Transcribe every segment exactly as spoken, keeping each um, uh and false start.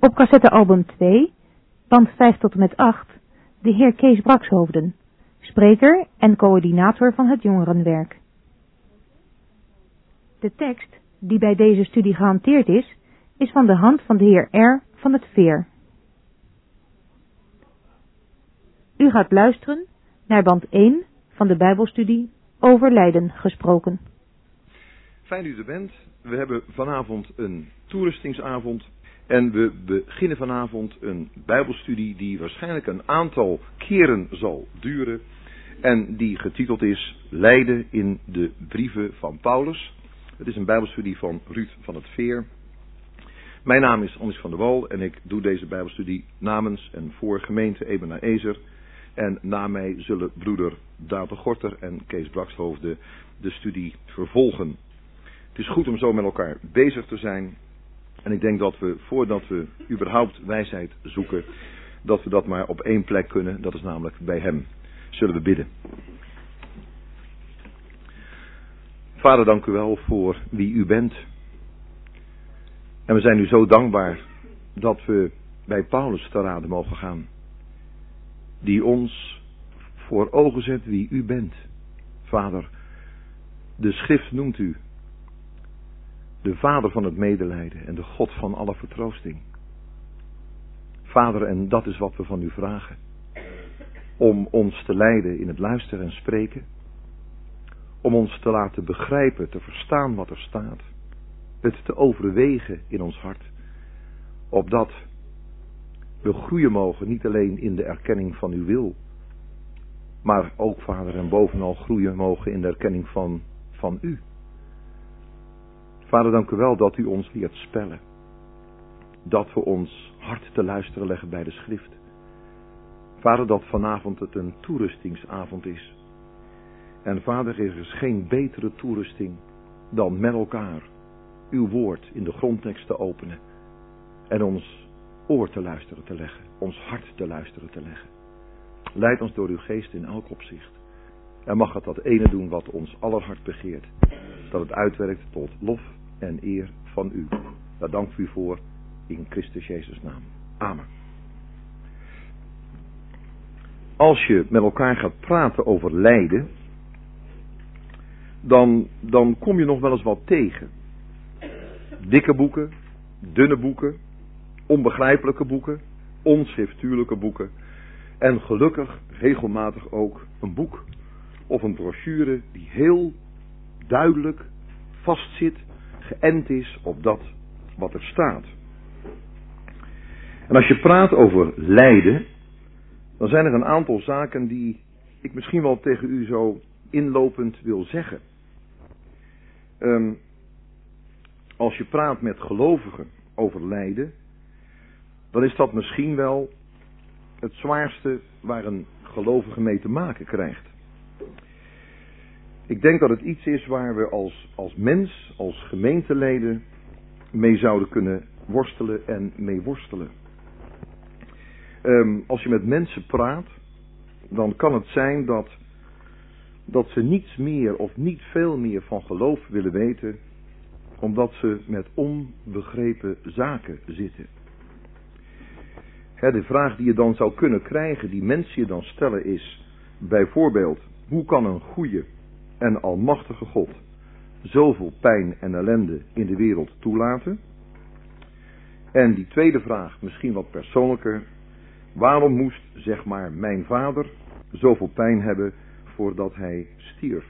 Op cassettealbum twee, band vijf tot en met acht, de heer Kees Brakshoofden, spreker en coördinator van het jongerenwerk. De tekst, die bij deze studie gehanteerd is, is van de hand van de heer R. van het Veer. U gaat luisteren naar band één van de Bijbelstudie Over Lijden gesproken. Fijn u er bent. We hebben vanavond een toerustingsavond en we beginnen vanavond een Bijbelstudie die waarschijnlijk een aantal keren zal duren en die getiteld is Lijden in de brieven van Paulus. Het is een Bijbelstudie van Ruud van het Veer. Mijn naam is Anders van der Wal en ik doe deze Bijbelstudie namens en voor gemeente Ebenezer. En na mij zullen broeder Dater Gorter en Kees Brakshoofden de studie vervolgen. Het is goed om zo met elkaar bezig te zijn. En ik denk dat we, voordat we überhaupt wijsheid zoeken, dat we dat maar op één plek kunnen. Dat is namelijk bij hem. Zullen we bidden. Vader, dank u wel voor wie u bent. En we zijn u zo dankbaar dat we bij Paulus te raden mogen gaan. Die ons voor ogen zet wie u bent. Vader, de schrift noemt u de vader van het medelijden en de God van alle vertroosting. Vader, en dat is wat we van u vragen. Om ons te leiden in het luisteren en spreken. Om ons te laten begrijpen, te verstaan wat er staat. Het te overwegen in ons hart. Opdat we groeien mogen, niet alleen in de erkenning van uw wil. Maar ook, Vader, en bovenal groeien mogen in de erkenning van, van u. Vader, dank u wel dat u ons leert spellen. Dat we ons hart te luisteren leggen bij de schrift. Vader, dat vanavond het een toerustingsavond is. En Vader, er is geen betere toerusting dan met elkaar uw woord in de grondtekst te openen. En ons oor te luisteren te leggen. Ons hart te luisteren te leggen. Leid ons door uw geest in elk opzicht. En mag het dat ene doen wat ons aller hart begeert. Dat het uitwerkt tot lof en eer van u. Daar dank u voor in Christus Jezus' naam. Amen. Als je met elkaar gaat praten over lijden, dan, dan kom je nog wel eens wat tegen. Dikke boeken, dunne boeken, onbegrijpelijke boeken, onschriftuurlijke boeken. En gelukkig regelmatig ook een boek of een brochure die heel duidelijk vastzit, geënt is op dat wat er staat. En als je praat over lijden, dan zijn er een aantal zaken die ik misschien wel tegen u zo inlopend wil zeggen. Um, als je praat met gelovigen over lijden, dan is dat misschien wel het zwaarste waar een gelovige mee te maken krijgt. Ik denk dat het iets is waar we als, als mens, als gemeenteleden mee zouden kunnen worstelen en mee worstelen. Um, als je met mensen praat, dan kan het zijn dat, dat ze niets meer of niet veel meer van geloof willen weten, omdat ze met onbegrepen zaken zitten. He, de vraag die je dan zou kunnen krijgen, die mensen je dan stellen is, bijvoorbeeld, hoe kan een goede en almachtige God zoveel pijn en ellende in de wereld toelaten? En die tweede vraag, misschien wat persoonlijker, waarom moest, zeg maar, mijn vader zoveel pijn hebben voordat hij stierf?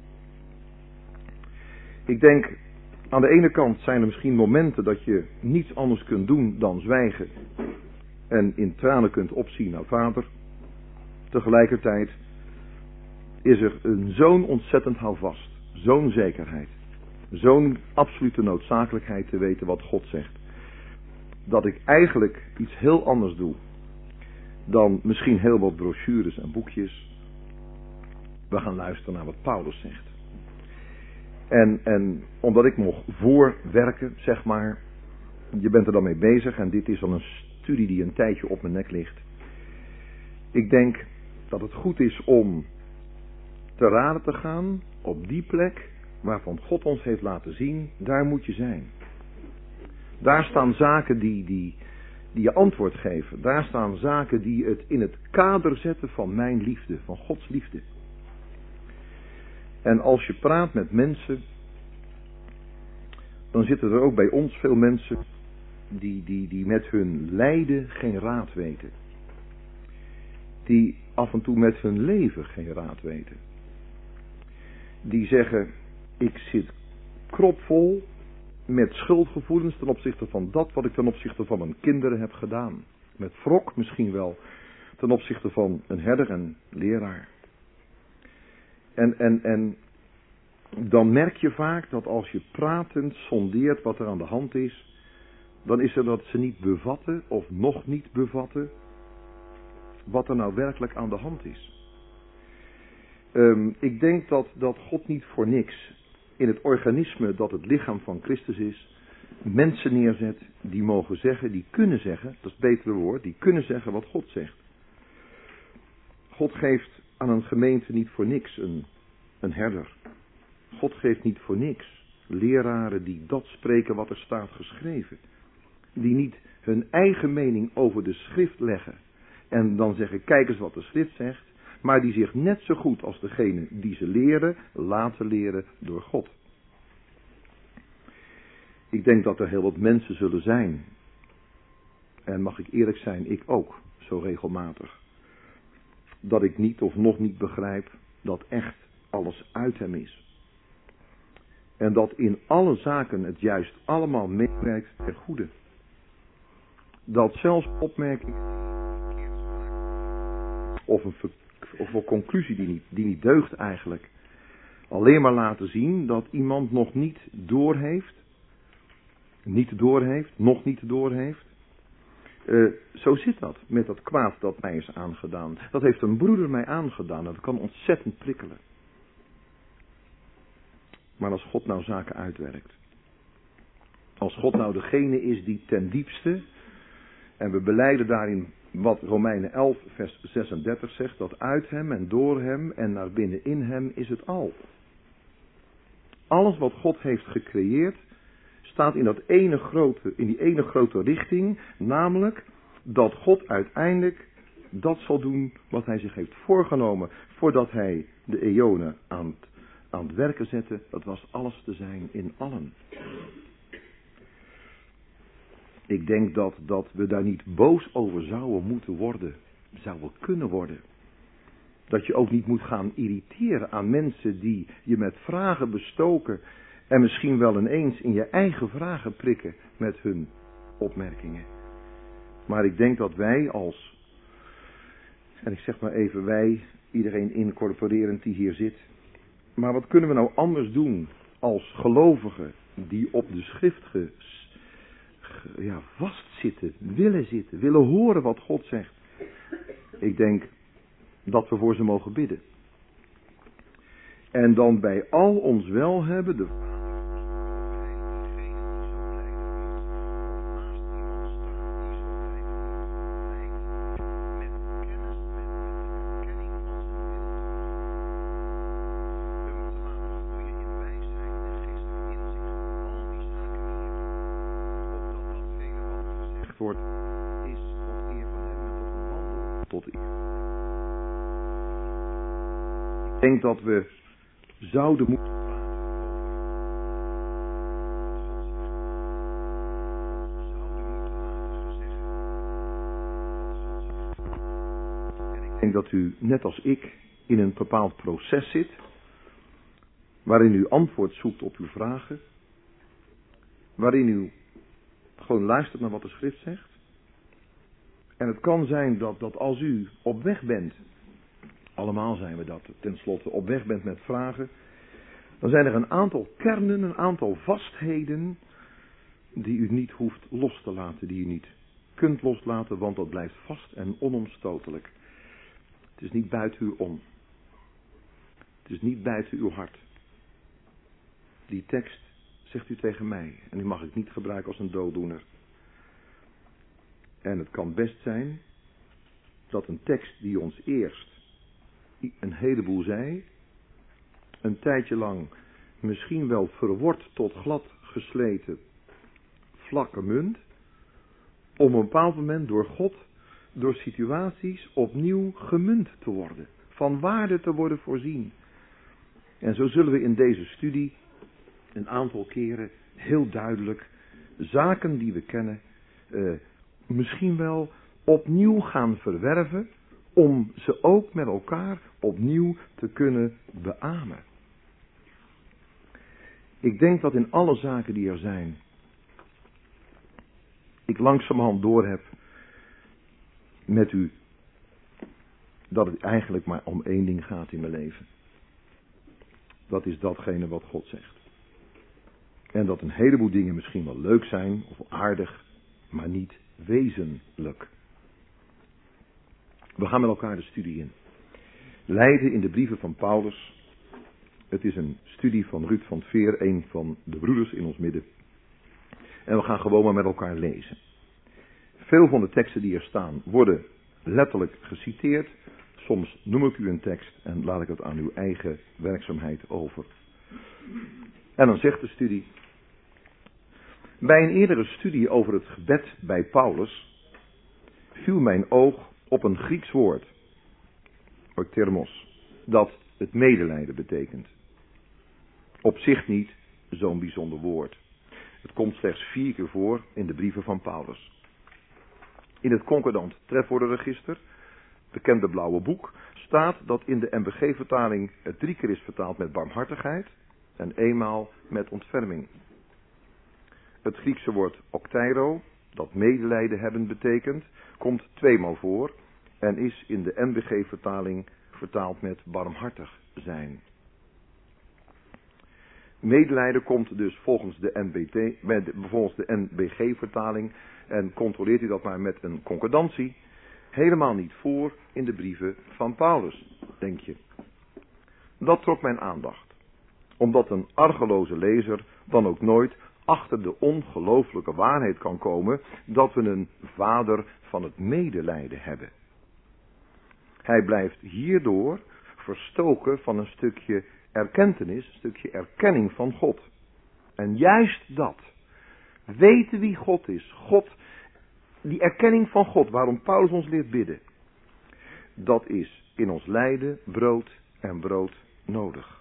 Ik denk, aan de ene kant zijn er misschien momenten dat je niets anders kunt doen dan zwijgen en in tranen kunt opzien naar vader. Tegelijkertijd is er een zo'n ontzettend houvast, zo'n zekerheid, zo'n absolute noodzakelijkheid te weten wat God zegt, dat ik eigenlijk iets heel anders doe dan misschien heel wat brochures en boekjes. We gaan luisteren naar wat Paulus zegt. En, en omdat ik mocht voorwerken, zeg maar, je bent er dan mee bezig en dit is dan een studie die een tijdje op mijn nek ligt. Ik denk dat het goed is om te raden te gaan op die plek waarvan God ons heeft laten zien, daar moet je zijn. Daar staan zaken die, die, die je antwoord geven. Daar staan zaken die het in het kader zetten van mijn liefde, van Gods liefde. En als je praat met mensen, dan zitten er ook bij ons veel mensen die, die, die met hun lijden geen raad weten. Die af en toe met hun leven geen raad weten. Die zeggen, ik zit kropvol met schuldgevoelens ten opzichte van dat wat ik ten opzichte van mijn kinderen heb gedaan. Met wrok misschien wel ten opzichte van een herder en leraar. En, en, en dan merk je vaak dat als je pratend sondeert wat er aan de hand is, dan is er dat ze niet bevatten of nog niet bevatten wat er nou werkelijk aan de hand is. Um, ik denk dat, dat God niet voor niks in het organisme dat het lichaam van Christus is, mensen neerzet die mogen zeggen, die kunnen zeggen, dat is het betere woord, die kunnen zeggen wat God zegt. God geeft aan een gemeente niet voor niks een, een herder. God geeft niet voor niks leraren die dat spreken wat er staat geschreven. Die niet hun eigen mening over de schrift leggen en dan zeggen, kijk eens wat de schrift zegt, maar die zich net zo goed als degene die ze leren, laten leren door God. Ik denk dat er heel wat mensen zullen zijn, en mag ik eerlijk zijn, ik ook, zo regelmatig, dat ik niet of nog niet begrijp dat echt alles uit hem is. En dat in alle zaken het juist allemaal meewerkt ten goede. Dat zelfs opmerking of een, of een conclusie die niet, die niet deugt eigenlijk, alleen maar laten zien dat iemand nog niet doorheeft, niet doorheeft, nog niet doorheeft. Uh, zo zit dat met dat kwaad dat mij is aangedaan. Dat heeft een broeder mij aangedaan en dat kan ontzettend prikkelen. Maar als God nou zaken uitwerkt, als God nou degene is die ten diepste, en we belijden daarin wat Romeinen elf vers zesendertig zegt, dat uit hem en door hem en naar binnen in hem is het al. Alles wat God heeft gecreëerd, staat in, dat ene grote, in die ene grote richting, namelijk dat God uiteindelijk dat zal doen wat hij zich heeft voorgenomen, voordat hij de eonen aan het, aan het werken zette. Dat was alles te zijn in allen. Ik denk dat, dat we daar niet boos over zouden moeten worden, zouden kunnen worden. Dat je ook niet moet gaan irriteren aan mensen die je met vragen bestoken en misschien wel ineens in je eigen vragen prikken met hun opmerkingen. Maar ik denk dat wij als, en ik zeg maar even wij, iedereen incorporerend die hier zit. Maar wat kunnen we nou anders doen als gelovigen die op de schrift ge, ge, ja, vastzitten, willen zitten, willen horen wat God zegt. Ik denk dat we voor ze mogen bidden. En dan bij al ons welhebben de wordt, is tot eer van hem en tot een wandel tot eer. Ik denk dat we zouden moeten praten over. En ik denk dat u, net als ik, in een bepaald proces zit, waarin u antwoord zoekt op uw vragen, waarin u gewoon luistert naar wat de schrift zegt. En het kan zijn dat, dat als u op weg bent, allemaal zijn we dat tenslotte, op weg bent met vragen, dan zijn er een aantal kernen, een aantal vastheden die u niet hoeft los te laten, die u niet kunt loslaten, want dat blijft vast en onomstotelijk. Het is niet buiten u om. Het is niet buiten uw hart. Die tekst zegt u tegen mij, en die mag ik niet gebruiken als een dooddoener. En het kan best zijn dat een tekst die ons eerst een heleboel zei, een tijdje lang misschien wel verword tot glad gesleten vlakke munt, om een bepaald moment door God, door situaties opnieuw gemunt te worden. Van waarde te worden voorzien. En zo zullen we in deze studie een aantal keren heel duidelijk zaken die we kennen, uh, misschien wel opnieuw gaan verwerven, om ze ook met elkaar opnieuw te kunnen beamen. Ik denk dat in alle zaken die er zijn, ik langzamerhand doorheb met u dat het eigenlijk maar om één ding gaat in mijn leven. Dat is datgene wat God zegt. En dat een heleboel dingen misschien wel leuk zijn of aardig, maar niet wezenlijk. We gaan met elkaar de studie in. Leiden in de brieven van Paulus. Het is een studie van Ruud van Veer, een van de broeders in ons midden. En we gaan gewoon maar met elkaar lezen. Veel van de teksten die er staan worden letterlijk geciteerd. Soms noem ik u een tekst en laat ik het aan uw eigen werkzaamheid over. En dan zegt de studie. Bij een eerdere studie over het gebed bij Paulus viel mijn oog op een Grieks woord, oiktermos, dat het medelijden betekent. Op zich niet zo'n bijzonder woord. Het komt slechts vier keer voor in de brieven van Paulus. In het concordant trefwoordenregister, bekende blauwe boek, staat dat in de N B G-vertaling het drie keer is vertaald met barmhartigheid en eenmaal met ontferming. Het Griekse woord okteiro, dat medelijden hebben betekent, komt tweemaal voor en is in de N B G-vertaling vertaald met barmhartig zijn. Medelijden komt dus volgens de, N B T, volgens de N B G-vertaling, en controleert u dat maar met een concordantie, helemaal niet voor in de brieven van Paulus, denk je. Dat trok mijn aandacht, omdat een argeloze lezer dan ook nooit achter de ongelooflijke waarheid kan komen dat we een vader van het medelijden hebben. Hij blijft hierdoor verstoken van een stukje erkentenis, een stukje erkenning van God. En juist dat, weten wie God is, God, die erkenning van God, waarom Paulus ons leert bidden, dat is in ons lijden brood en brood nodig.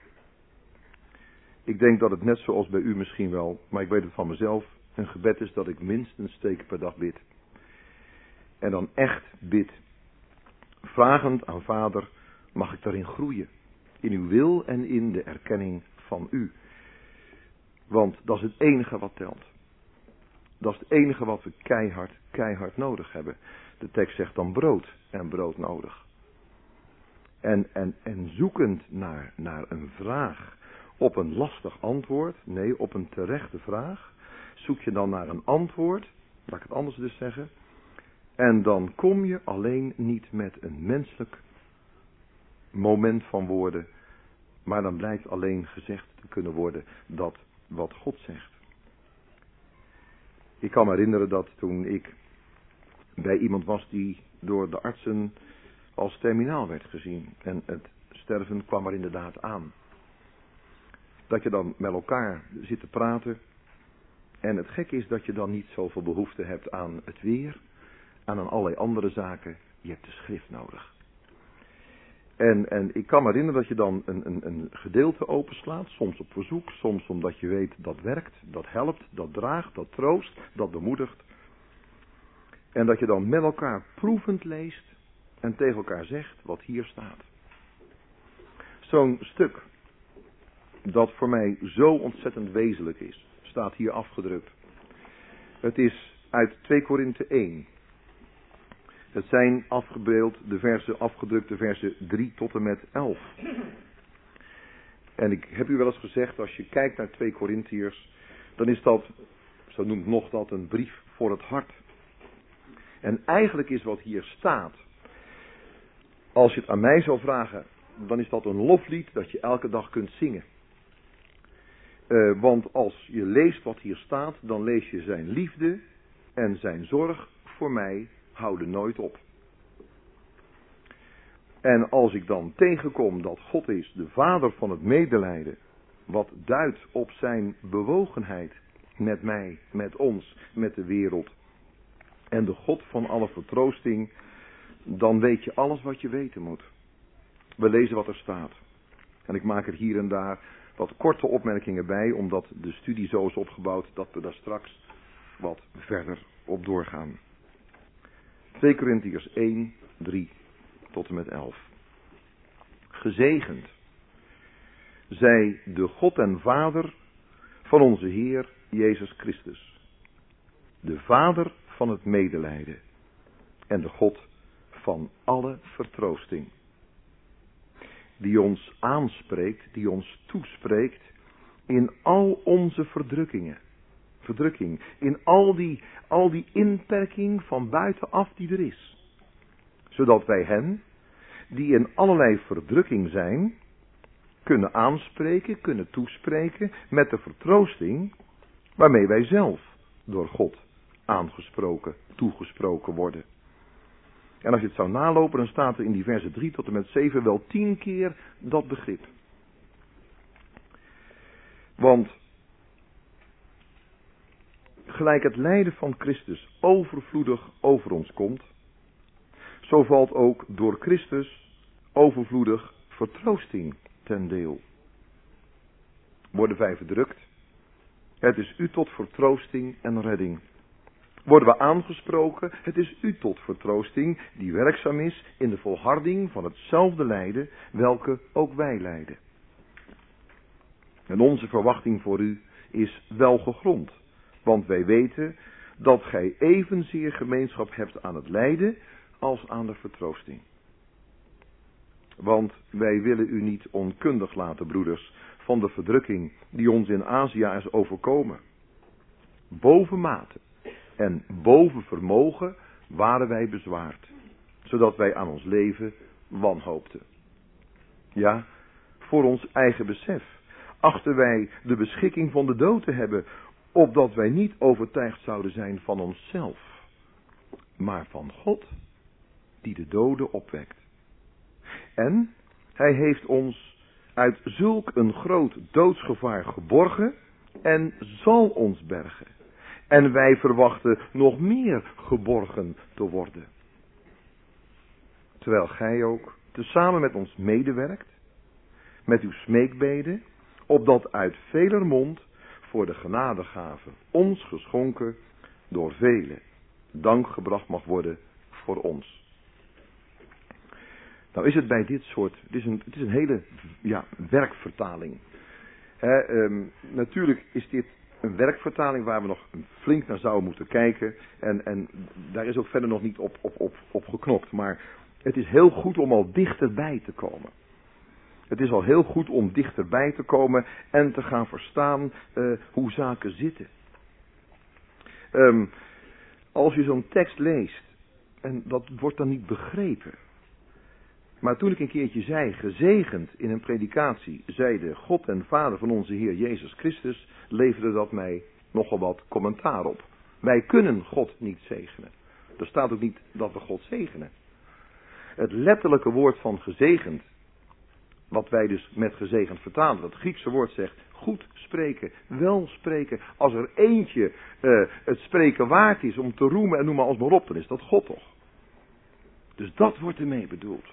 Ik denk dat het net zoals bij u misschien wel, maar ik weet het van mezelf, een gebed is dat ik minstens twee keer per dag bid. En dan echt bid, vragend aan Vader, mag ik daarin groeien? In uw wil en in de erkenning van u. Want dat is het enige wat telt. Dat is het enige wat we keihard, keihard nodig hebben. De tekst zegt dan brood en brood nodig. En, en, en zoekend naar, naar een vraag op een lastig antwoord, nee, op een terechte vraag, zoek je dan naar een antwoord, laat ik het anders dus zeggen, en dan kom je alleen niet met een menselijk moment van woorden, maar dan blijkt alleen gezegd te kunnen worden dat wat God zegt. Ik kan me herinneren dat toen ik bij iemand was die door de artsen als terminaal werd gezien en het sterven kwam er inderdaad aan. Dat je dan met elkaar zit te praten. En het gekke is dat je dan niet zoveel behoefte hebt aan het weer. Aan allerlei andere zaken. Je hebt de schrift nodig. En, en ik kan me herinneren dat je dan een, een, een gedeelte openslaat. Soms op verzoek. Soms omdat je weet dat werkt. Dat helpt. Dat draagt. Dat troost. Dat bemoedigt. En dat je dan met elkaar proevend leest. En tegen elkaar zegt wat hier staat. Zo'n stuk. Dat voor mij zo ontzettend wezenlijk is, staat hier afgedrukt. Het is uit twee Korinthe één. Het zijn afgebeeld de versen, afgedrukte versen drie tot en met elf. En ik heb u wel eens gezegd, als je kijkt naar twee Korintiërs, dan is dat, zo noemt nog dat, een brief voor het hart. En eigenlijk is wat hier staat, als je het aan mij zou vragen, dan is dat een loflied dat je elke dag kunt zingen. Uh, want als je leest wat hier staat, dan lees je zijn liefde en zijn zorg voor mij houden nooit op. En als ik dan tegenkom dat God is de vader van het medelijden, wat duidt op zijn bewogenheid met mij, met ons, met de wereld, en de God van alle vertroosting, dan weet je alles wat je weten moet. We lezen wat er staat. En ik maak er hier en daar wat korte opmerkingen bij, omdat de studie zo is opgebouwd dat we daar straks wat verder op doorgaan. twee Korintiërs één, drie tot en met elf. Gezegend zij de God en Vader van onze Heer Jezus Christus, de Vader van het medelijden en de God van alle vertroosting, die ons aanspreekt, die ons toespreekt in al onze verdrukkingen, verdrukking, in al die, al die inperking van buitenaf die er is, zodat wij hen, die in allerlei verdrukking zijn, kunnen aanspreken, kunnen toespreken met de vertroosting waarmee wij zelf door God aangesproken, toegesproken worden. En als je het zou nalopen, dan staat er in die versen drie tot en met zeven wel tien keer dat begrip. Want gelijk het lijden van Christus overvloedig over ons komt, zo valt ook door Christus overvloedig vertroosting ten deel. Worden wij verdrukt? Het is u tot vertroosting en redding. Worden we aangesproken? Het is u tot vertroosting die werkzaam is in de volharding van hetzelfde lijden welke ook wij lijden. En onze verwachting voor u is wel gegrond, want wij weten dat gij evenzeer gemeenschap hebt aan het lijden als aan de vertroosting. Want wij willen u niet onkundig laten, broeders, van de verdrukking die ons in Azië is overkomen. Bovenmate en boven vermogen waren wij bezwaard, zodat wij aan ons leven wanhoopten. Ja, voor ons eigen besef achten wij de beschikking van de dood te hebben, opdat wij niet overtuigd zouden zijn van onszelf, maar van God, die de doden opwekt. En hij heeft ons uit zulk een groot doodsgevaar geborgen en zal ons bergen. En wij verwachten nog meer geborgen te worden. Terwijl gij ook tezamen met ons medewerkt, met uw smeekbeden, opdat uit veler mond voor de genadegave ons geschonken door velen dank gebracht mag worden voor ons. Nou is het bij dit soort, het is een, het is een hele ja, werkvertaling. He, um, natuurlijk is dit een werkvertaling waar we nog flink naar zouden moeten kijken. En, en daar is ook verder nog niet op, op, op, op geknopt. Maar het is heel goed om al dichterbij te komen. Het is al heel goed om dichterbij te komen en te gaan verstaan uh, hoe zaken zitten. Um, als je zo'n tekst leest, en dat wordt dan niet begrepen. Maar toen ik een keertje zei, gezegend in een predikatie, zeide God en Vader van onze Heer Jezus Christus, leverde dat mij nogal wat commentaar op. Wij kunnen God niet zegenen. Er staat ook niet dat we God zegenen. Het letterlijke woord van gezegend, wat wij dus met gezegend vertalen, dat Griekse woord zegt, goed spreken, wel spreken. Als er eentje uh, het spreken waard is om te roemen en noem maar als maar op, dan is dat God toch. Dus dat wordt ermee bedoeld.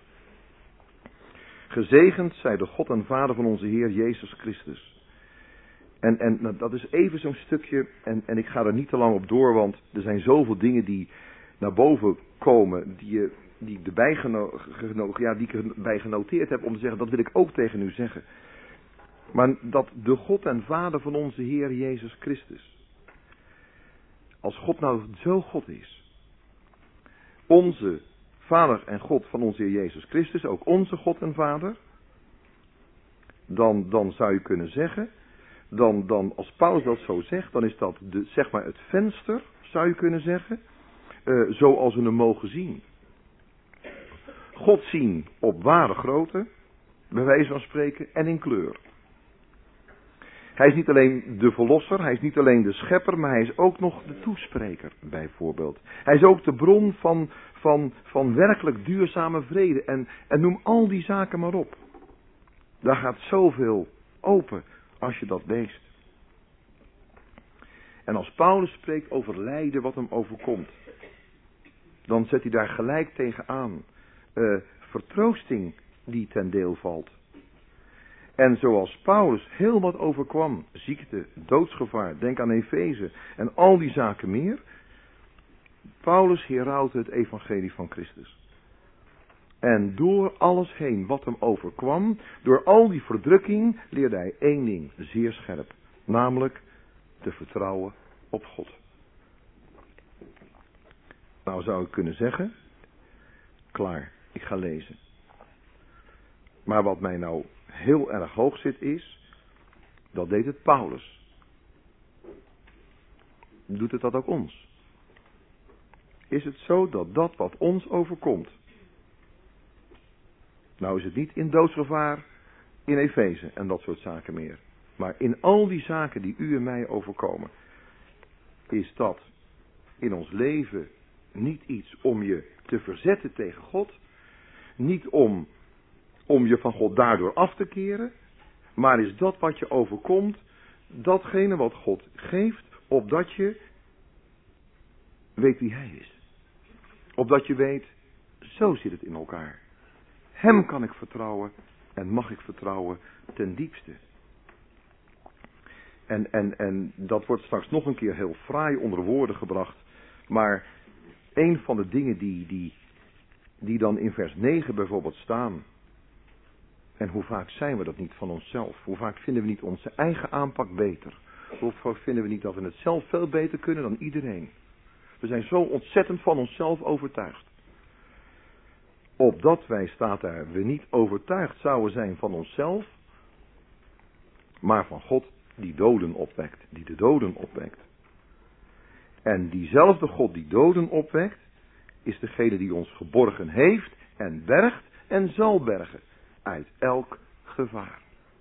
Gezegend zij de God en Vader van onze Heer Jezus Christus. En, en nou, dat is even zo'n stukje, en, en ik ga er niet te lang op door, want er zijn zoveel dingen die naar boven komen, die, je, die, ik erbij geno, geno, ja, die ik erbij genoteerd heb om te zeggen, dat wil ik ook tegen u zeggen. Maar dat de God en Vader van onze Heer Jezus Christus, als God nou zo God is, onze Vader en God van onze Heer Jezus Christus, ook onze God en Vader, dan, dan zou je kunnen zeggen, dan, dan als Paulus dat zo zegt, dan is dat de, zeg maar het venster, zou je kunnen zeggen, uh, zoals we hem mogen zien. God zien op ware grootte, bij wijze van spreken, en in kleur. Hij is niet alleen de verlosser, hij is niet alleen de schepper, maar hij is ook nog de toespreker, bijvoorbeeld. Hij is ook de bron van, van, van werkelijk duurzame vrede. En, en noem al die zaken maar op. Daar gaat zoveel open als je dat leest. En als Paulus spreekt over lijden wat hem overkomt, dan zet hij daar gelijk tegenaan. Uh, vertroosting die ten deel valt. En zoals Paulus heel wat overkwam, ziekte, doodsgevaar, denk aan Efeze en al die zaken meer. Paulus herhoudt het evangelie van Christus. En door alles heen wat hem overkwam, door al die verdrukking, leerde hij één ding zeer scherp. Namelijk te vertrouwen op God. Nou zou ik kunnen zeggen, klaar, ik ga lezen. Maar wat mij nou heel erg hoog zit is, dat deed het Paulus. Doet het dat ook ons? Is het zo dat dat wat ons overkomt, nou is het niet in doodsgevaar in Efeze en dat soort zaken meer, maar in al die zaken die u en mij overkomen, is dat in ons leven niet iets om je te verzetten tegen God, niet om, om je van God daardoor af te keren, maar is dat wat je overkomt, datgene wat God geeft, opdat je weet wie Hij is. Opdat je weet, zo zit het in elkaar. Hem kan ik vertrouwen en mag ik vertrouwen ten diepste. En, en, en dat wordt straks nog een keer heel fraai onder woorden gebracht. Maar een van de dingen die, die, die dan in vers negen bijvoorbeeld staan. En hoe vaak zijn we dat niet van onszelf? Hoe vaak vinden we niet onze eigen aanpak beter? Hoe vaak vinden we niet dat we het zelf veel beter kunnen dan iedereen? We zijn zo ontzettend van onszelf overtuigd. Opdat wij, staat daar, we niet overtuigd zouden zijn van onszelf, maar van God die doden opwekt, die de doden opwekt. En diezelfde God die doden opwekt, is degene die ons geborgen heeft en bergt en zal bergen uit elk gevaar.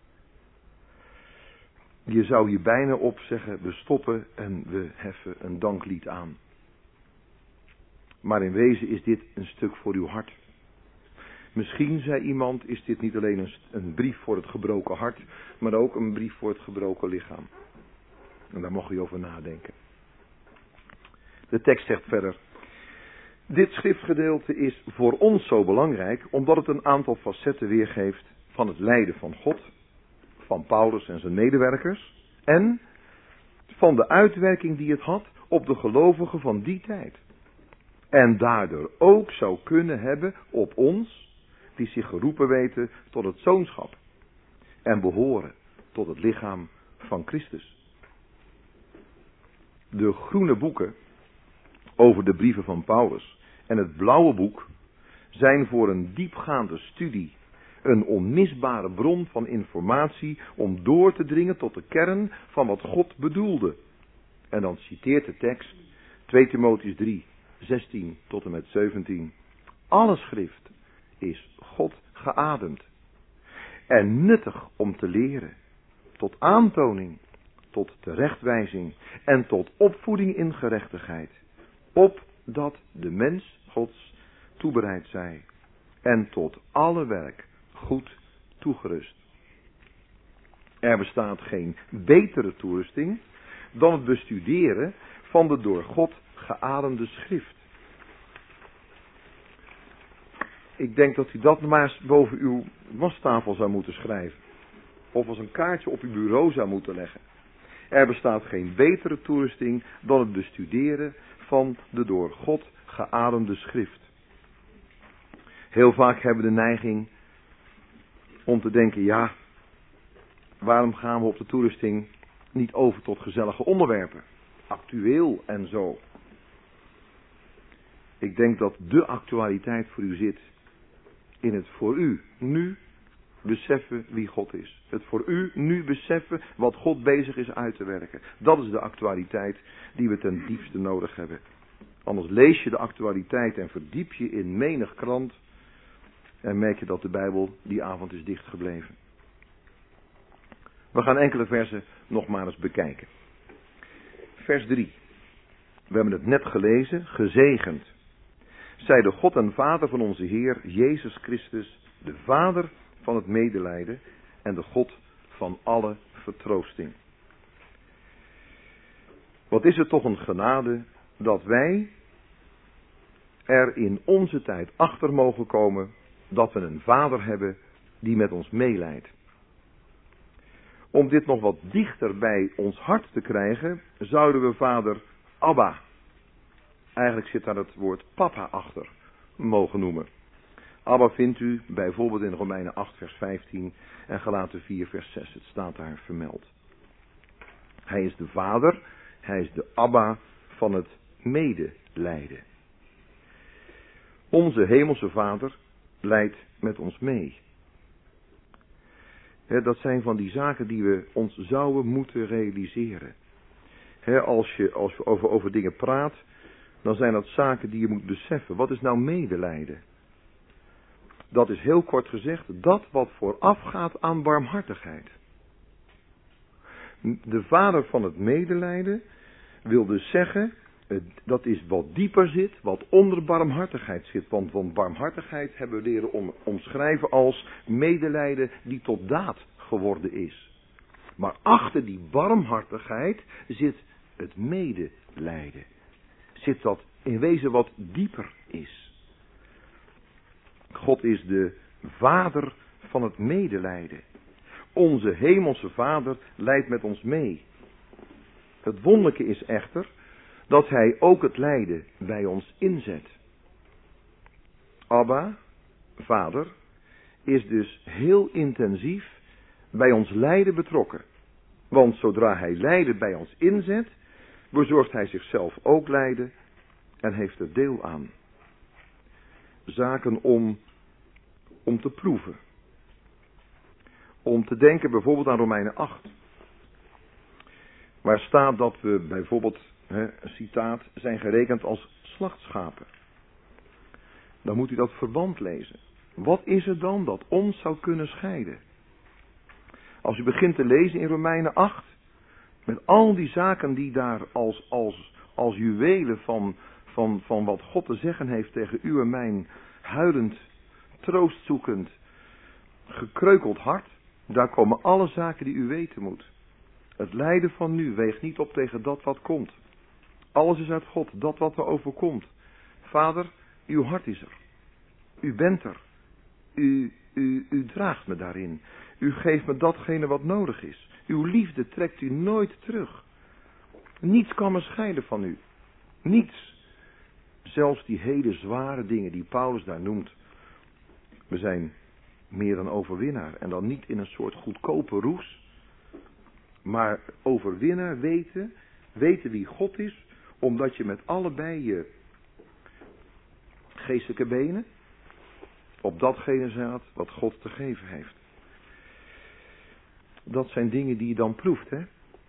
Je zou hier bijna op zeggen, we stoppen en we heffen een danklied aan. Maar in wezen is dit een stuk voor uw hart. Misschien, zei iemand, is dit niet alleen een, een brief voor het gebroken hart, maar ook een brief voor het gebroken lichaam. En daar mag u over nadenken. De tekst zegt verder, dit schriftgedeelte is voor ons zo belangrijk, omdat het een aantal facetten weergeeft van het lijden van God, van Paulus en zijn medewerkers, en van de uitwerking die het had op de gelovigen van die tijd. En daardoor ook zou kunnen hebben op ons, die zich geroepen weten tot het zoonschap. En behoren tot het lichaam van Christus. De groene boeken over de brieven van Paulus en het blauwe boek zijn voor een diepgaande studie een onmisbare bron van informatie om door te dringen tot de kern van wat God bedoelde. En dan citeert de tekst twee Timotheüs drie, zestien tot en met zeventien. Alle schrift is God geademd en nuttig om te leren, tot aantoning, tot terechtwijzing en tot opvoeding in gerechtigheid, opdat de mens Gods toebereid zij en tot alle werk goed toegerust. Er bestaat geen betere toerusting dan het bestuderen van de door God geademde schrift. Ik denk dat u dat maar eens boven uw wastafel zou moeten schrijven. Of als een kaartje op uw bureau zou moeten leggen. Er bestaat geen betere toerusting dan het bestuderen van de door God geademde schrift. Heel vaak hebben we de neiging om te denken, ja, waarom gaan we op de toerusting niet over tot gezellige onderwerpen? Actueel en zo. Ik denk dat de actualiteit voor u zit in het voor u nu beseffen wie God is. Het voor u nu beseffen wat God bezig is uit te werken. Dat is de actualiteit die we ten diepste nodig hebben. Anders lees je de actualiteit en verdiep je in menig krant en merk je dat de Bijbel die avond is dichtgebleven. We gaan enkele versen nog maar eens bekijken. Vers drie. We hebben het net gelezen. Gezegend zij de God en Vader van onze Heer Jezus Christus, de Vader van het medelijden en de God van alle vertroosting. Wat is het toch een genade dat wij er in onze tijd achter mogen komen dat we een vader hebben die met ons meelijdt. Om dit nog wat dichter bij ons hart te krijgen, zouden we vader Abba, eigenlijk zit daar het woord papa achter, mogen noemen. Abba vindt u bijvoorbeeld in Romeinen acht vers vijftien en Galaten vier vers zes, het staat daar vermeld. Hij is de vader, hij is de Abba van het medelijden. Onze hemelse vader lijdt met ons mee. He, dat zijn van die zaken die we ons zouden moeten realiseren. He, als je, als je over, over dingen praat, dan zijn dat zaken die je moet beseffen. Wat is nou medelijden? Dat is heel kort gezegd dat wat voorafgaat aan barmhartigheid. De vader van het medelijden wil dus zeggen, dat is wat dieper zit, wat onder barmhartigheid zit. Want van barmhartigheid hebben we leren om, omschrijven als medelijden die tot daad geworden is. Maar achter die barmhartigheid zit het medelijden. Zit dat in wezen wat dieper is. God is de vader van het medelijden. Onze hemelse vader lijdt met ons mee. Het wonderlijke is echter dat hij ook het lijden bij ons inzet. Abba, vader, is dus heel intensief bij ons lijden betrokken. Want zodra hij lijden bij ons inzet, bezorgt hij zichzelf ook lijden en heeft er deel aan. Zaken om, om te proeven. Om te denken bijvoorbeeld aan Romeinen acht. Waar staat dat we bijvoorbeeld, hè, een citaat, zijn gerekend als slachtschapen. Dan moet u dat verband lezen. Wat is er dan dat ons zou kunnen scheiden? Als u begint te lezen in Romeinen acht, met al die zaken die daar als, als, als juwelen van, van, van wat God te zeggen heeft tegen u en mijn huilend, troostzoekend, gekreukeld hart, daar komen alle zaken die u weten moet. Het lijden van nu weegt niet op tegen dat wat komt. Alles is uit God, dat wat er overkomt. Vader, uw hart is er. U bent er. U, u, u draagt me daarin. U geeft me datgene wat nodig is. Uw liefde trekt u nooit terug. Niets kan me scheiden van u. Niets. Zelfs die hele zware dingen die Paulus daar noemt. We zijn meer dan overwinnaar. En dan niet in een soort goedkope roes. Maar overwinnaar weten, weten wie God is, omdat je met allebei je geestelijke benen op datgene staat wat God te geven heeft. Dat zijn dingen die je dan proeft, hè.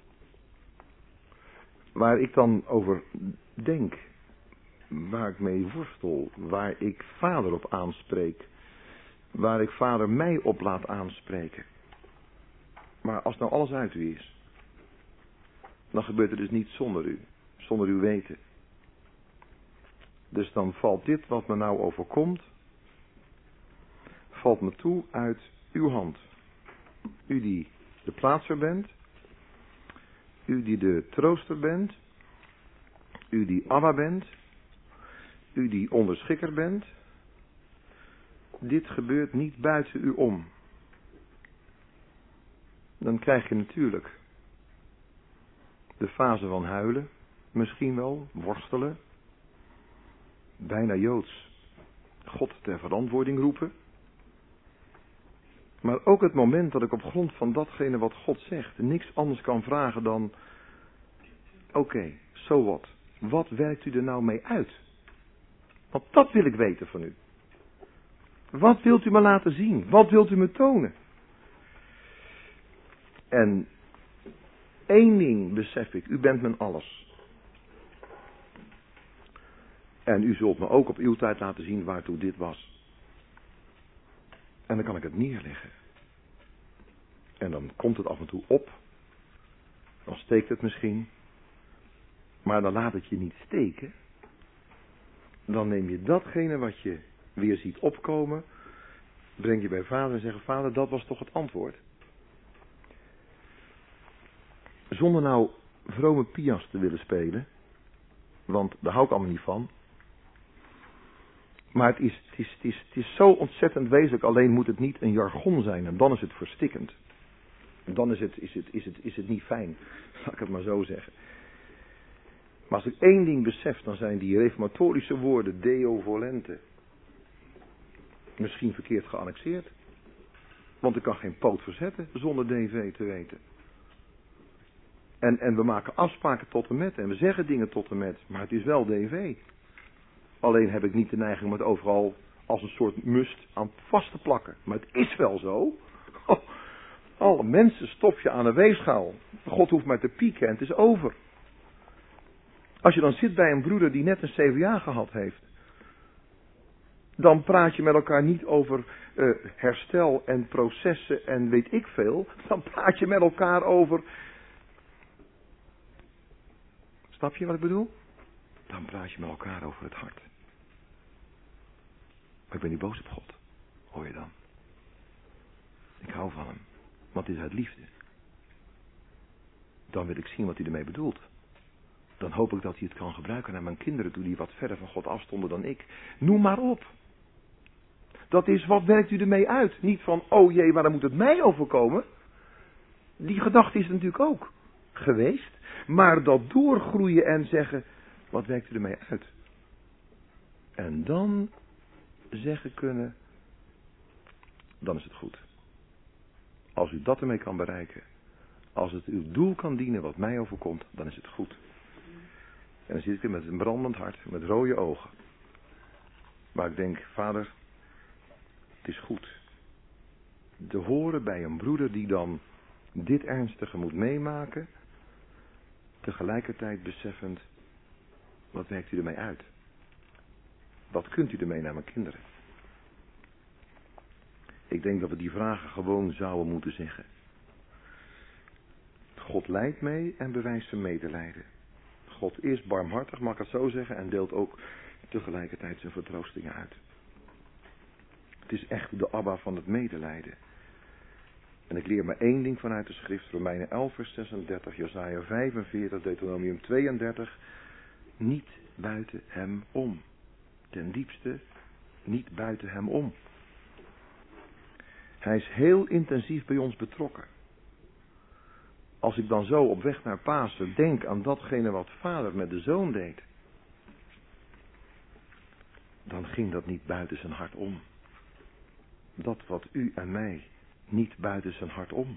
Waar ik dan over denk, waar ik mee worstel, waar ik vader op aanspreek, waar ik vader mij op laat aanspreken. Maar als nou alles uit u is, dan gebeurt het dus niet zonder u, zonder uw weten. Dus dan valt dit wat me nou overkomt, valt me toe uit uw hand. U die de plaatser bent, u die de trooster bent, u die Abba bent, u die onderschikker bent. Dit gebeurt niet buiten u om. Dan krijg je natuurlijk de fase van huilen, misschien wel, worstelen, bijna joods, God ter verantwoording roepen. Maar ook het moment dat ik op grond van datgene wat God zegt, niks anders kan vragen dan, oké, okay, so what? Wat werkt u er nou mee uit? Want dat wil ik weten van u. Wat wilt u me laten zien? Wat wilt u me tonen? En één ding besef ik, u bent mijn alles. En u zult me ook op uw tijd laten zien waartoe dit was. En dan kan ik het neerleggen. En dan komt het af en toe op. Dan steekt het misschien. Maar dan laat het je niet steken. Dan neem je datgene wat je weer ziet opkomen. Breng je bij vader en zeg, vader, dat was toch het antwoord. Zonder nou vrome pias te willen spelen. Want daar hou ik allemaal niet van. Maar het is, het, is, het, is, het is zo ontzettend wezenlijk, alleen moet het niet een jargon zijn en dan is het verstikkend. En dan is het, is het, is het, is het niet fijn, laat ik het maar zo zeggen. Maar als ik één ding besef, dan zijn die reformatorische woorden Deo volente misschien verkeerd geannexeerd. Want ik kan geen poot verzetten zonder D V te weten. En, en we maken afspraken tot en met en we zeggen dingen tot en met, maar het is wel D V. Alleen heb ik niet de neiging om het overal als een soort must aan vast te plakken. Maar het is wel zo. Oh, alle mensen stop je aan een weegschaal. God hoeft maar te pieken en het is over. Als je dan zit bij een broeder die net een C V A gehad heeft, dan praat je met elkaar niet over uh, herstel en processen en weet ik veel. Dan praat je met elkaar over... Snap je wat ik bedoel? Dan praat je met elkaar over het hart. Maar ik ben niet boos op God. Hoor je dan? Ik hou van hem. Want het is uit liefde. Dan wil ik zien wat hij ermee bedoelt. Dan hoop ik dat hij het kan gebruiken naar mijn kinderen toe die wat verder van God afstonden dan ik. Noem maar op. Dat is, wat werkt u ermee uit? Niet van, oh jee, maar dan moet het mij overkomen. Die gedachte is natuurlijk ook geweest. Maar dat doorgroeien en zeggen, wat werkt u ermee uit? En dan zeggen kunnen, dan is het goed. Als u dat ermee kan bereiken, als het uw doel kan dienen wat mij overkomt, dan is het goed. En dan zit ik er met een brandend hart, met rode ogen. Maar ik denk, vader, het is goed. Te horen bij een broeder die dan dit ernstige moet meemaken, tegelijkertijd beseffend, wat werkt u ermee uit? Wat kunt u ermee naar mijn kinderen? Ik denk dat we die vragen gewoon zouden moeten zeggen. God leidt mee en bewijst zijn medelijden. God is barmhartig, mag ik het zo zeggen, en deelt ook tegelijkertijd zijn vertroostingen uit. Het is echt de Abba van het medelijden. En ik leer maar één ding vanuit de schrift, Romeinen elf vers zesendertig, Jesaja vijfenveertig, Deuteronomium tweeëndertig. Niet buiten hem om. Ten diepste niet buiten hem om. Hij is heel intensief bij ons betrokken. Als ik dan zo op weg naar Pasen denk aan datgene wat vader met de zoon deed, dan ging dat niet buiten zijn hart om. Dat wat u en mij niet buiten zijn hart om.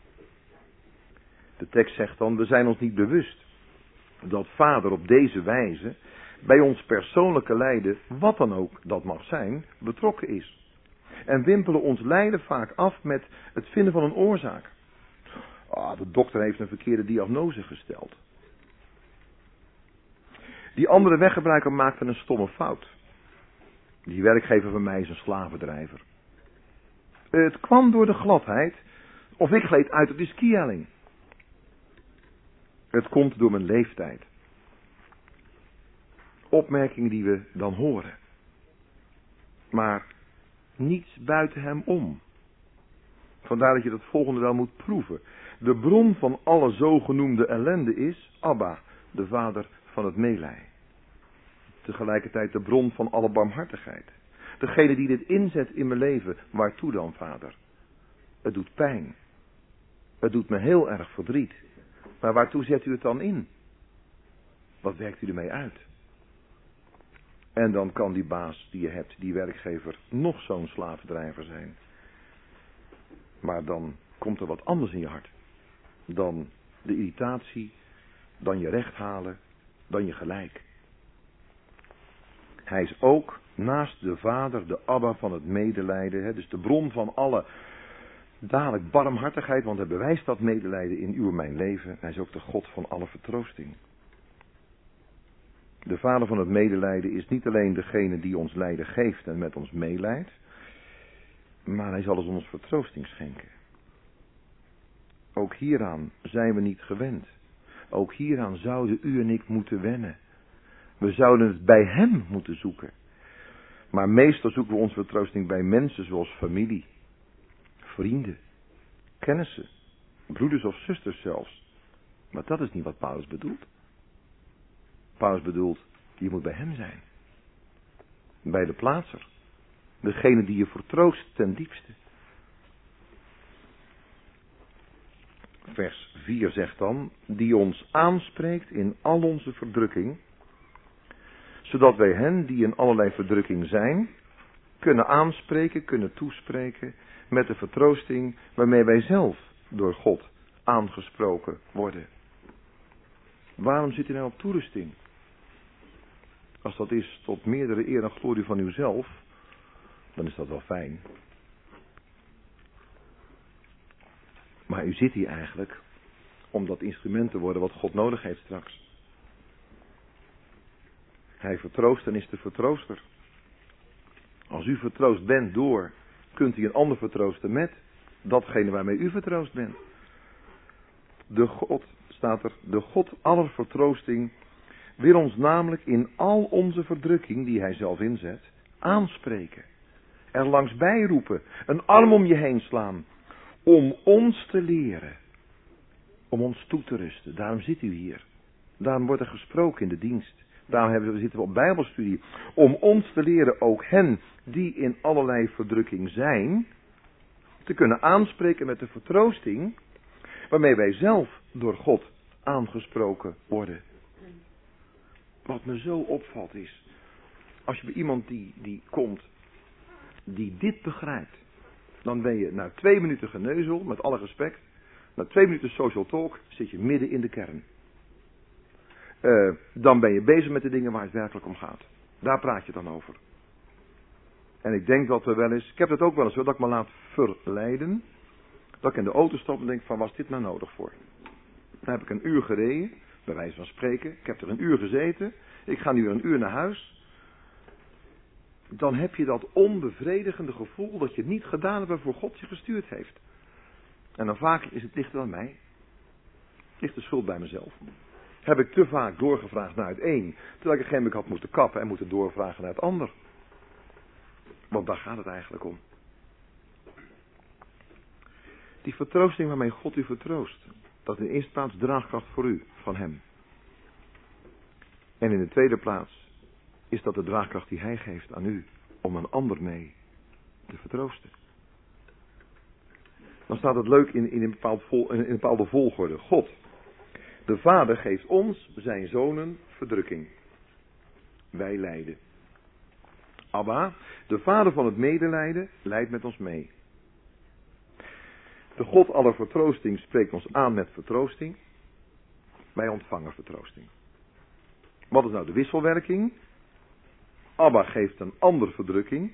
De tekst zegt dan, we zijn ons niet bewust dat vader op deze wijze bij ons persoonlijke lijden, wat dan ook dat mag zijn, betrokken is. En wimpelen ons lijden vaak af met het vinden van een oorzaak. Ah, de dokter heeft een verkeerde diagnose gesteld. Die andere weggebruiker maakte een stomme fout. Die werkgever van mij is een slavendrijver. Het kwam door de gladheid, of ik gleed uit op de skihelling. Het komt door mijn leeftijd. Opmerkingen die we dan horen. Maar niets buiten hem om. Vandaar dat je dat volgende wel moet proeven. De bron van alle zogenoemde ellende is Abba, de vader van het meelij. Tegelijkertijd de bron van alle barmhartigheid. Degene die dit inzet in mijn leven, waartoe dan, vader? Het doet pijn. Het doet me heel erg verdriet. Maar waartoe zet u het dan in? Wat werkt u ermee uit? En dan kan die baas die je hebt, die werkgever, nog zo'n slavendrijver zijn. Maar dan komt er wat anders in je hart. Dan de irritatie, dan je recht halen, dan je gelijk. Hij is ook naast de vader, de Abba van het medelijden, hè, dus de bron van alle dadelijk barmhartigheid, want hij bewijst dat medelijden in uw en mijn leven. Hij is ook de God van alle vertroosting. De vader van het medelijden is niet alleen degene die ons lijden geeft en met ons meelijdt, maar hij zal ons vertroosting schenken. Ook hieraan zijn we niet gewend. Ook hieraan zouden u en ik moeten wennen. We zouden het bij hem moeten zoeken. Maar meestal zoeken we onze vertroosting bij mensen zoals familie, vrienden, kennissen, broeders of zusters zelfs. Maar dat is niet wat Paulus bedoelt. Paulus bedoelt, je moet bij hem zijn. bij de plaatser. Degene die je vertroost ten diepste. Vers vier zegt dan, die ons aanspreekt in al onze verdrukking, zodat wij hen die in allerlei verdrukking zijn, kunnen aanspreken, kunnen toespreken met de vertroosting waarmee wij zelf door God aangesproken worden. Waarom zit u nou op toerusting? Als dat is tot meerdere eer en glorie van uzelf, dan is dat wel fijn. Maar u zit hier eigenlijk om dat instrument te worden wat God nodig heeft straks. Hij vertroost en is de vertrooster. Als u vertroost bent door, kunt u een ander vertroosten met datgene waarmee u vertroost bent. De God, staat er, de God aller vertroosting wil ons namelijk in al onze verdrukking, die hij zelf inzet, aanspreken. Er langs bij roepen, een arm om je heen slaan, om ons te leren, om ons toe te rusten. Daarom zit u hier. Daarom wordt er gesproken in de dienst. Daarom hebben we, zitten we op bijbelstudie. Om ons te leren, ook hen die in allerlei verdrukking zijn, te kunnen aanspreken met de vertroosting waarmee wij zelf door God aangesproken worden. Wat me zo opvalt is, als je bij iemand die, die komt, die dit begrijpt, dan ben je na twee minuten geneuzel, met alle respect, na twee minuten social talk, zit je midden in de kern. Uh, dan ben je bezig met de dingen waar het werkelijk om gaat. Daar praat je dan over. En ik denk dat er wel eens, ik heb het ook wel eens hoor, dat ik me laat verleiden, dat ik in de auto stap en denk van, was dit nou nodig voor? Dan heb ik een uur gereden, bij wijze van spreken, ik heb er een uur gezeten, ik ga nu een uur naar huis. Dan heb je dat onbevredigende gevoel dat je het niet gedaan hebt waarvoor God je gestuurd heeft. En dan vaak is het ligt aan mij. Ligt de schuld bij mezelf. Heb ik te vaak doorgevraagd naar het een, terwijl ik een gegeven moment had moeten kappen en moeten doorvragen naar het ander. Want daar gaat het eigenlijk om. Die vertroosting waarmee God u vertroost, dat in de eerste plaats draagkracht voor u, van hem. En in de tweede plaats is dat de draagkracht die hij geeft aan u, om een ander mee te vertroosten. Dan staat het leuk in, in, een, bepaald vol, in een bepaalde volgorde. God, de Vader geeft ons, zijn zonen, verdrukking. Wij lijden. Abba, de Vader van het medelijden, lijdt met ons mee. De God aller vertroosting spreekt ons aan met vertroosting. Wij ontvangen vertroosting. Wat is nou de wisselwerking? Abba geeft een ander verdrukking.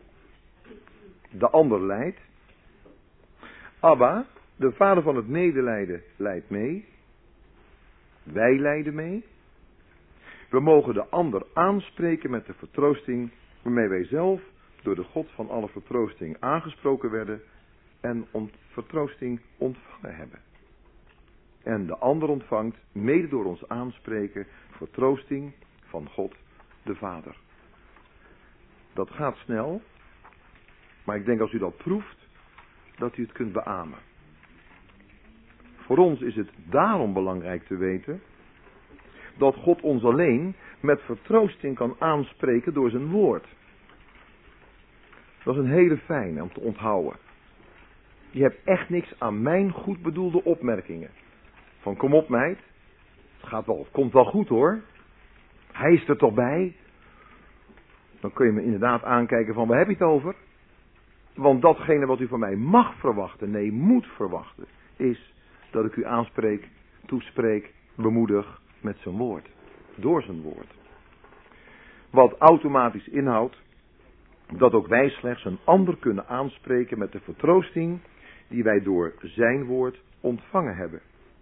De ander lijdt. Abba, de Vader van het medelijden, lijdt mee. Wij lijden mee. We mogen de ander aanspreken met de vertroosting waarmee wij zelf door de God van alle vertroosting aangesproken werden en ont- vertroosting ontvangen hebben. En de ander ontvangt, mede door ons aanspreken, vertroosting van God de Vader. Dat gaat snel, maar ik denk als u dat proeft, dat u het kunt beamen. Voor ons is het daarom belangrijk te weten dat God ons alleen met vertroosting kan aanspreken door zijn woord. Dat is een hele fijne om te onthouden. Je hebt echt niks aan mijn goed bedoelde opmerkingen. Van kom op meid, het gaat wel, het komt wel goed hoor. Hij is er toch bij. Dan kun je me inderdaad aankijken van waar heb je het over? Want datgene wat u van mij mag verwachten, nee moet verwachten, is dat ik u aanspreek, toespreek, bemoedig met zijn woord. Door zijn woord. Wat automatisch inhoudt dat ook wij slechts een ander kunnen aanspreken met de vertroosting die wij door zijn woord ontvangen hebben.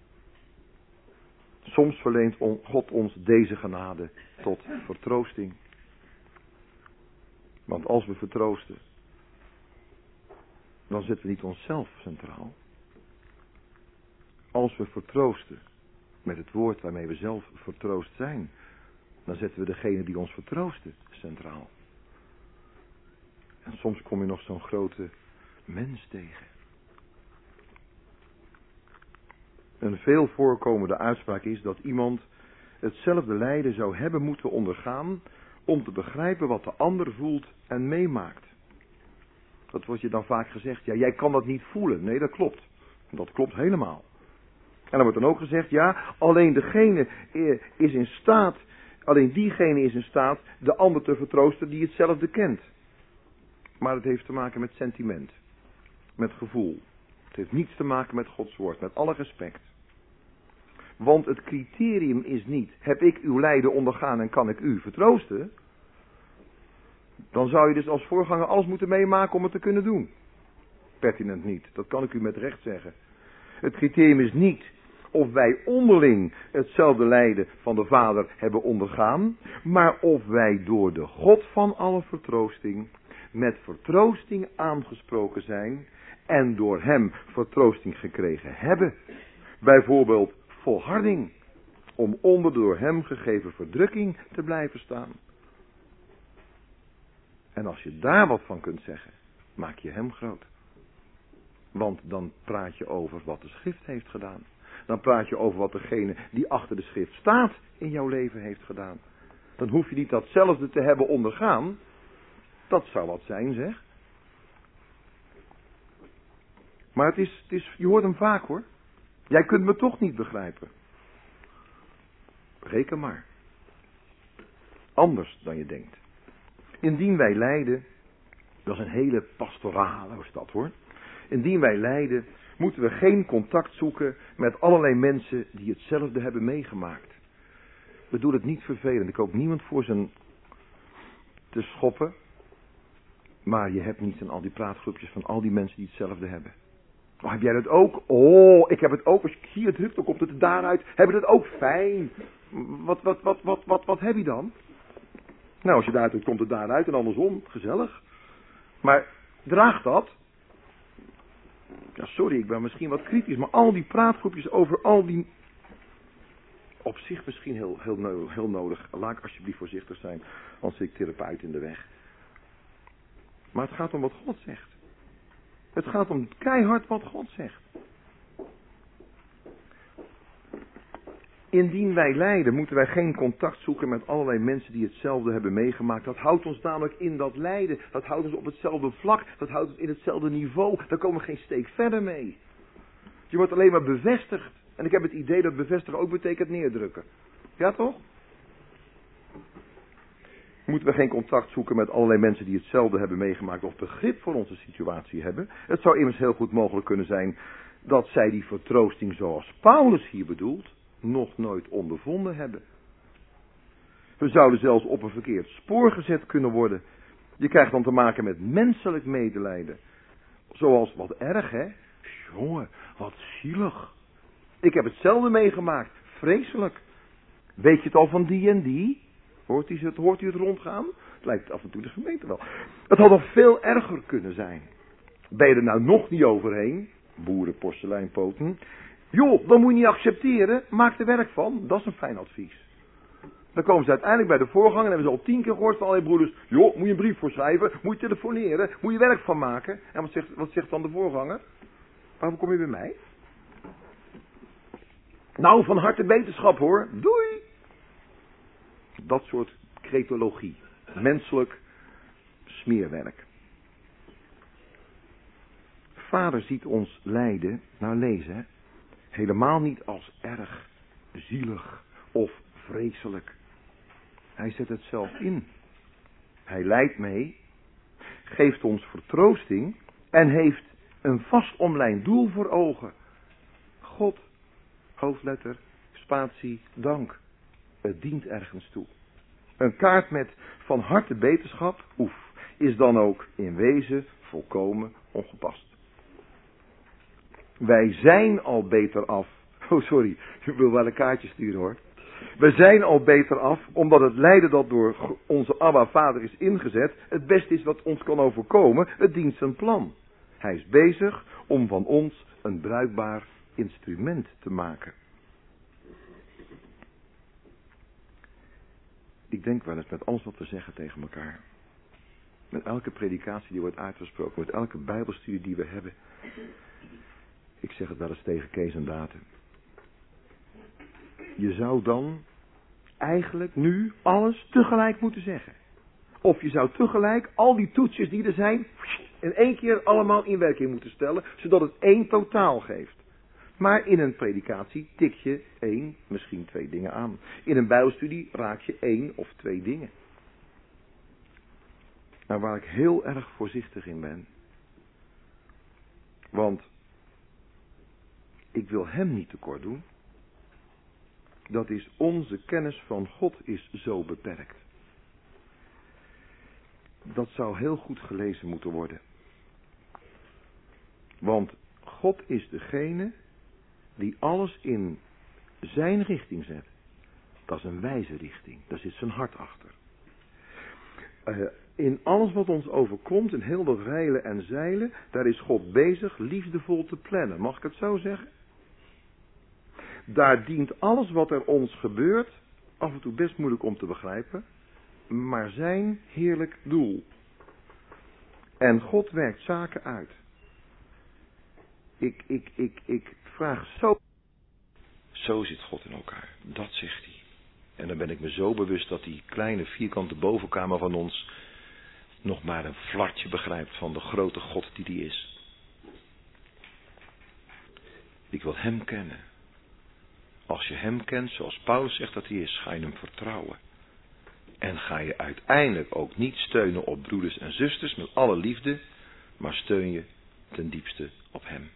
Soms verleent God ons deze genade tot vertroosting. Want als we vertroosten, dan zetten we niet onszelf centraal. Als we vertroosten met het woord waarmee we zelf vertroost zijn, dan zetten we degene die ons vertroosten centraal. En soms kom je nog zo'n grote mens tegen. Een veel voorkomende uitspraak is dat iemand hetzelfde lijden zou hebben moeten ondergaan om te begrijpen wat de ander voelt en meemaakt. Dat wordt je dan vaak gezegd, ja, jij kan dat niet voelen. Nee, dat klopt. Dat klopt helemaal. En dan wordt dan ook gezegd, ja, alleen degene is in staat, alleen diegene is in staat de ander te vertroosten die hetzelfde kent. Maar het heeft te maken met sentiment, met gevoel. Het heeft niets te maken met Gods woord, met alle respect. Want het criterium is niet, heb ik uw lijden ondergaan en kan ik u vertroosten? Dan zou je dus als voorganger alles moeten meemaken om het te kunnen doen. Pertinent niet, dat kan ik u met recht zeggen. Het criterium is niet of wij onderling hetzelfde lijden van de Vader hebben ondergaan, maar of wij door de God van alle vertroosting met vertroosting aangesproken zijn en door hem vertroosting gekregen hebben. Bijvoorbeeld volharding, om onder de door hem gegeven verdrukking te blijven staan. En als je daar wat van kunt zeggen, maak je hem groot. Want dan praat je over wat de schrift heeft gedaan. Dan praat je over wat degene die achter de schrift staat in jouw leven heeft gedaan. Dan hoef je niet datzelfde te hebben ondergaan. Dat zou wat zijn, zeg. Maar het is, het is, je hoort hem vaak, hoor. Jij kunt me toch niet begrijpen. Reken maar. Anders dan je denkt. Indien wij lijden, dat is een hele pastorale stad, hoor. Indien wij lijden, moeten we geen contact zoeken met allerlei mensen die hetzelfde hebben meegemaakt. Ik bedoel het niet vervelend. Ik hoop niemand voor zijn te schoppen. Maar je hebt niet in al die praatgroepjes van al die mensen die hetzelfde hebben. Oh, heb jij dat ook? Oh, ik heb het ook. Als ik hier druk, dan komt het daaruit. Hebben dat ook? Fijn. Wat, wat, wat, wat, wat, wat heb je dan? Nou, als je daaruit komt het daaruit en andersom. Gezellig. Maar draagt dat? Ja, sorry, ik ben misschien wat kritisch. Maar al die praatgroepjes over al die... Op zich misschien heel, heel, heel nodig. Laat ik alsjeblieft voorzichtig zijn. Anders zit ik therapeut in de weg. Maar het gaat om wat God zegt. Het gaat om keihard wat God zegt. Indien wij lijden, moeten wij geen contact zoeken met allerlei mensen die hetzelfde hebben meegemaakt. Dat houdt ons namelijk in dat lijden. Dat houdt ons op hetzelfde vlak. Dat houdt ons in hetzelfde niveau. Daar komen we geen steek verder mee. Je wordt alleen maar bevestigd. En ik heb het idee dat bevestigen ook betekent neerdrukken. Ja toch? Moeten we geen contact zoeken met allerlei mensen die hetzelfde hebben meegemaakt of begrip voor onze situatie hebben. Het zou immers heel goed mogelijk kunnen zijn dat zij die vertroosting zoals Paulus hier bedoelt, nog nooit ondervonden hebben. We zouden zelfs op een verkeerd spoor gezet kunnen worden. Je krijgt dan te maken met menselijk medelijden. Zoals, wat erg hè? Jongen, wat zielig. Ik heb hetzelfde meegemaakt. Vreselijk. Weet je het al van die en die? Hoort u het, hoort u het rondgaan? Het lijkt af en toe de gemeente wel. Het had nog veel erger kunnen zijn. Ben je er nou nog niet overheen? Boeren, porseleinpoten. Joh, dan moet je niet accepteren. Maak er werk van. Dat is een fijn advies. Dan komen ze uiteindelijk bij de voorganger en hebben ze al tien keer gehoord van allerlei broeders. Joh, moet je een brief voor schrijven, moet je telefoneren, moet je werk van maken. En wat zegt, wat zegt dan de voorganger? Waarom kom je bij mij? Nou, van harte beterschap hoor. Doei! Dat soort cretologie. Menselijk smeerwerk. Vader ziet ons lijden, nou lezen, hè, helemaal niet als erg, zielig of vreselijk. Hij zet het zelf in. Hij lijdt mee, geeft ons vertroosting en heeft een vast omlijnd doel voor ogen. God, hoofdletter, spatie, dank. Het dient ergens toe. Een kaart met van harte beterschap, oef, is dan ook in wezen volkomen ongepast. Wij zijn al beter af. Oh sorry, ik wil wel een kaartje sturen hoor. We zijn al beter af, omdat het lijden dat door onze Abba Vader is ingezet, het beste is wat ons kan overkomen, het dient zijn plan. Hij is bezig om van ons een bruikbaar instrument te maken. Ik denk wel eens met alles wat we zeggen tegen elkaar. Met elke predikatie die wordt uitgesproken, met elke bijbelstudie die we hebben. Ik zeg het wel eens tegen Kees en Daten. Je zou dan eigenlijk nu alles tegelijk moeten zeggen. Of je zou tegelijk al die toetsjes die er zijn in één keer allemaal in werking moeten stellen, zodat het één totaal geeft. Maar in een predikatie tik je één, misschien twee dingen aan. In een bijbelstudie raak je één of twee dingen. En waar ik heel erg voorzichtig in ben. Want ik wil hem niet tekort doen. Dat is onze kennis van God is zo beperkt. Dat zou heel goed gelezen moeten worden. Want God is degene die alles in zijn richting zet. Dat is een wijze richting. Daar zit zijn hart achter. Uh, in alles wat ons overkomt, in heel dat reilen en zeilen, daar is God bezig liefdevol te plannen. Mag ik het zo zeggen? Daar dient alles wat er ons gebeurt, af en toe best moeilijk om te begrijpen, maar zijn heerlijk doel. En God werkt zaken uit. Ik, ik, ik, ik vraag zo. Zo zit God in elkaar. Dat zegt hij. En dan ben ik me zo bewust dat die kleine vierkante bovenkamer van ons nog maar een flartje begrijpt van de grote God die die is. Ik wil hem kennen. Als je hem kent zoals Paulus zegt dat hij is, ga je hem vertrouwen. En ga je uiteindelijk ook niet steunen op broeders en zusters met alle liefde, maar steun je ten diepste op hem.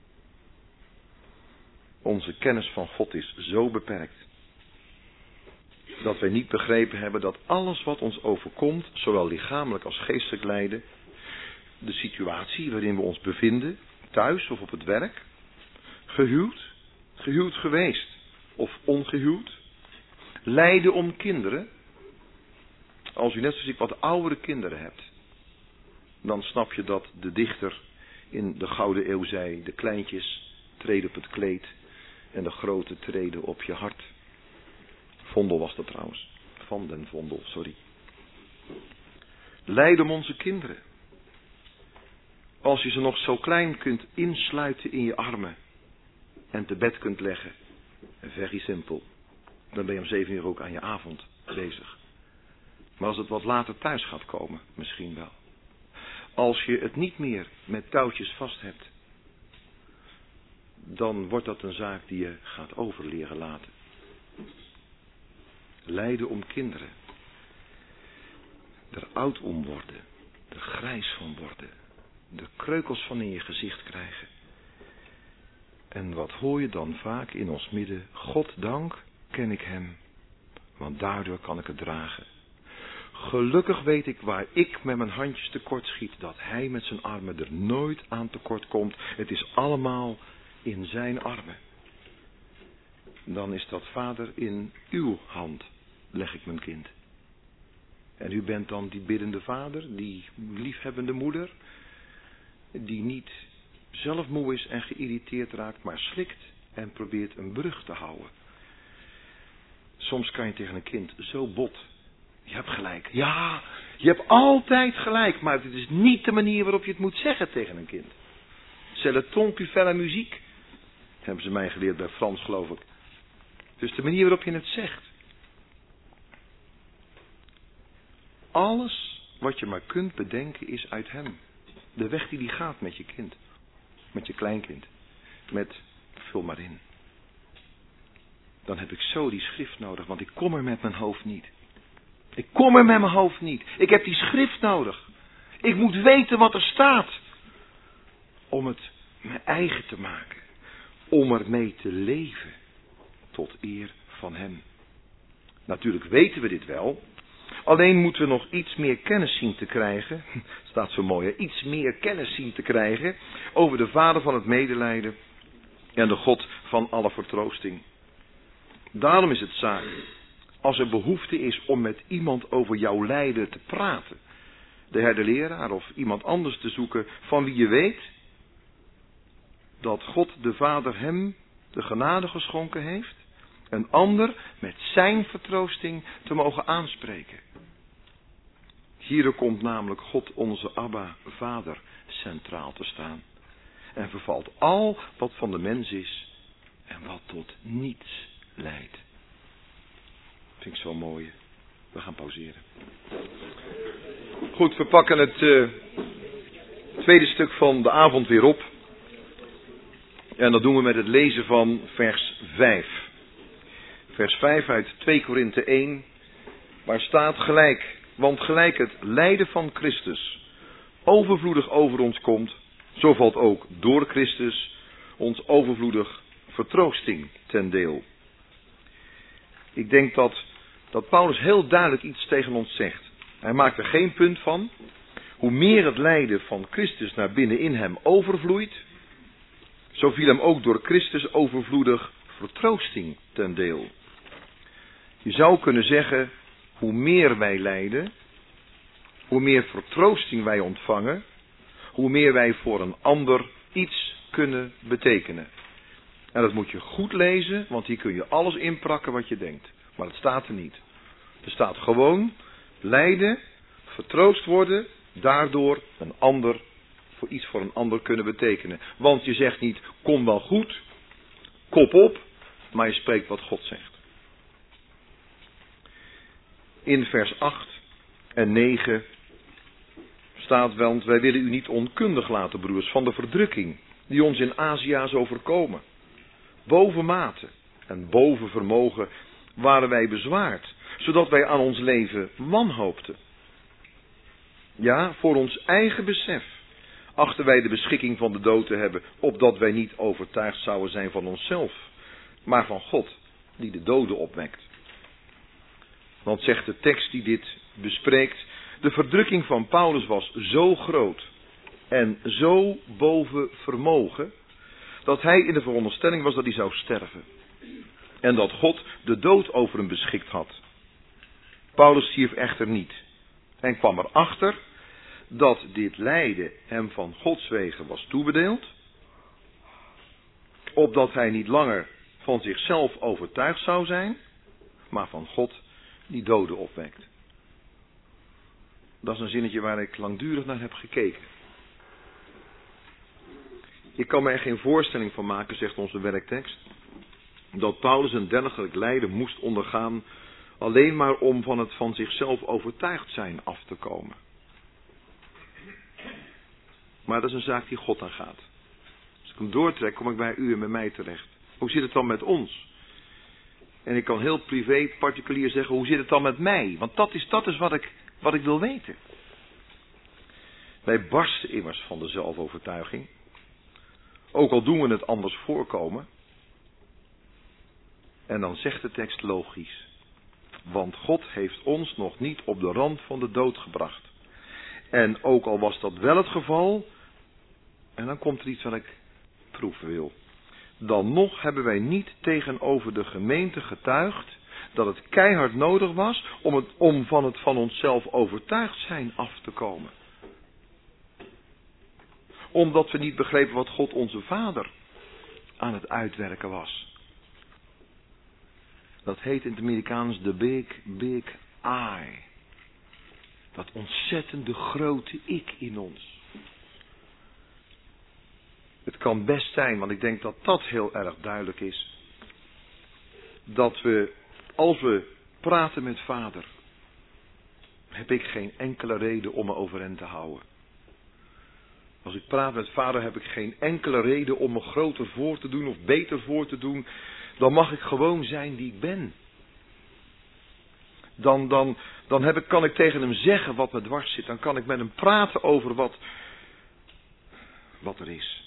Onze kennis van God is zo beperkt, dat wij niet begrepen hebben dat alles wat ons overkomt, zowel lichamelijk als geestelijk lijden, de situatie waarin we ons bevinden, thuis of op het werk, gehuwd, gehuwd geweest of ongehuwd, lijden om kinderen. Als u net zoals ik wat oudere kinderen hebt, dan snap je dat de dichter in de Gouden Eeuw zei, de kleintjes treden op het kleed en de grote treden op je hart. Vondel was dat trouwens. Van den Vondel, sorry. Lijden om onze kinderen. Als je ze nog zo klein kunt insluiten in je armen en te bed kunt leggen, very simpel, dan ben je om zeven uur ook aan je avond bezig. Maar als het wat later thuis gaat komen, misschien wel. Als je het niet meer met touwtjes vast hebt, dan wordt dat een zaak die je gaat overleren laten. Lijden om kinderen. Er oud om worden. Er grijs van worden. De kreukels van in je gezicht krijgen. En wat hoor je dan vaak in ons midden? God dank, ken ik hem. Want daardoor kan ik het dragen. Gelukkig weet ik waar ik met mijn handjes tekort schiet, dat hij met zijn armen er nooit aan tekort komt. Het is allemaal in zijn armen. Dan is dat, Vader, in uw hand leg ik mijn kind. En u bent dan die biddende vader, die liefhebbende moeder, die niet zelf moe is en geïrriteerd raakt, maar slikt en probeert een brug te houden. Soms kan je tegen een kind zo bot. Je hebt gelijk. Ja, je hebt altijd gelijk, maar het is niet de manier waarop je het moet zeggen tegen een kind. C'est le ton plus fait la musique. Hebben ze mij geleerd bij Frans, geloof ik. Dus de manier waarop je het zegt. Alles wat je maar kunt bedenken is uit hem. De weg die die gaat met je kind. Met je kleinkind. Met, vul maar in. Dan heb ik zo die schrift nodig, want ik kom er met mijn hoofd niet. Ik kom er met mijn hoofd niet. Ik heb die schrift nodig. Ik moet weten wat er staat. Om het mijn eigen te maken. Om ermee te leven. Tot eer van hem. Natuurlijk weten we dit wel. Alleen moeten we nog iets meer kennis zien te krijgen. Staat zo mooi, hè? Iets meer kennis zien te krijgen. Over de Vader van het medelijden. En de God van alle vertroosting. Daarom is het zaak. Als er behoefte is om met iemand over jouw lijden te praten. De herdeleraar of iemand anders te zoeken van wie je weet. Dat God de Vader hem de genade geschonken heeft. Een ander met zijn vertroosting te mogen aanspreken. Hier komt namelijk God onze Abba Vader centraal te staan. En vervalt al wat van de mens is en wat tot niets leidt. Vind ik zo mooi. We gaan pauzeren. Goed, we pakken het uh, tweede stuk van de avond weer op. En dat doen we met het lezen van vers vijf. Vers vijf uit twee Korinthe één. Waar staat gelijk. Want gelijk het lijden van Christus overvloedig over ons komt, zo valt ook door Christus ons overvloedig vertroosting ten deel. Ik denk dat, dat Paulus heel duidelijk iets tegen ons zegt. Hij maakt er geen punt van. Hoe meer het lijden van Christus naar binnen in hem overvloeit, zo viel hem ook door Christus overvloedig vertroosting ten deel. Je zou kunnen zeggen, hoe meer wij lijden, hoe meer vertroosting wij ontvangen, hoe meer wij voor een ander iets kunnen betekenen. En dat moet je goed lezen, want hier kun je alles inprakken wat je denkt. Maar het staat er niet. Er staat gewoon, lijden, vertroost worden, daardoor een ander, voor iets voor een ander kunnen betekenen. Want je zegt niet, kom wel goed, kop op, maar je spreekt wat God zegt. In vers acht en negen staat, want wij willen u niet onkundig laten, broers, van de verdrukking die ons in Azië is overkomen. Boven mate en boven vermogen waren wij bezwaard, zodat wij aan ons leven wanhoopten. Ja, voor ons eigen besef achten wij de beschikking van de dood te hebben, opdat wij niet overtuigd zouden zijn van onszelf, maar van God, die de doden opwekt. Want zegt de tekst die dit bespreekt, de verdrukking van Paulus was zo groot en zo boven vermogen, dat hij in de veronderstelling was dat hij zou sterven. En dat God de dood over hem beschikt had. Paulus stierf echter niet. En kwam erachter dat dit lijden hem van Gods wegen was toebedeeld, opdat hij niet langer van zichzelf overtuigd zou zijn, maar van God die doden opwekt. Dat is een zinnetje waar ik langdurig naar heb gekeken. Ik kan me er geen voorstelling van maken, zegt onze werktekst, dat Paulus een dergelijk lijden moest ondergaan, alleen maar om van het van zichzelf overtuigd zijn af te komen. Maar dat is een zaak die God aangaat. Als ik hem doortrek, kom ik bij u en bij mij terecht. Hoe zit het dan met ons? En ik kan heel privé, particulier zeggen, hoe zit het dan met mij? Want dat is, dat is wat ik, wat ik wil weten. Wij barsten immers van de zelfovertuiging. Ook al doen we het anders voorkomen. En dan zegt de tekst logisch. Want God heeft ons nog niet op de rand van de dood gebracht. En ook al was dat wel het geval. En dan komt er iets wat ik proeven wil. Dan nog hebben wij niet tegenover de gemeente getuigd dat het keihard nodig was om, het, om van het van onszelf overtuigd zijn af te komen. Omdat we niet begrepen wat God onze Vader aan het uitwerken was. Dat heet in het Amerikaans de big, big I. Dat ontzettende grote ik in ons. Het kan best zijn, want ik denk dat dat heel erg duidelijk is. Dat we, als we praten met Vader, heb ik geen enkele reden om me overeind te houden. Als ik praat met Vader, heb ik geen enkele reden om me groter voor te doen of beter voor te doen. Dan mag ik gewoon zijn die ik ben. Dan, dan, dan heb ik, kan ik tegen hem zeggen wat me dwars zit. Dan kan ik met hem praten over wat, wat er is.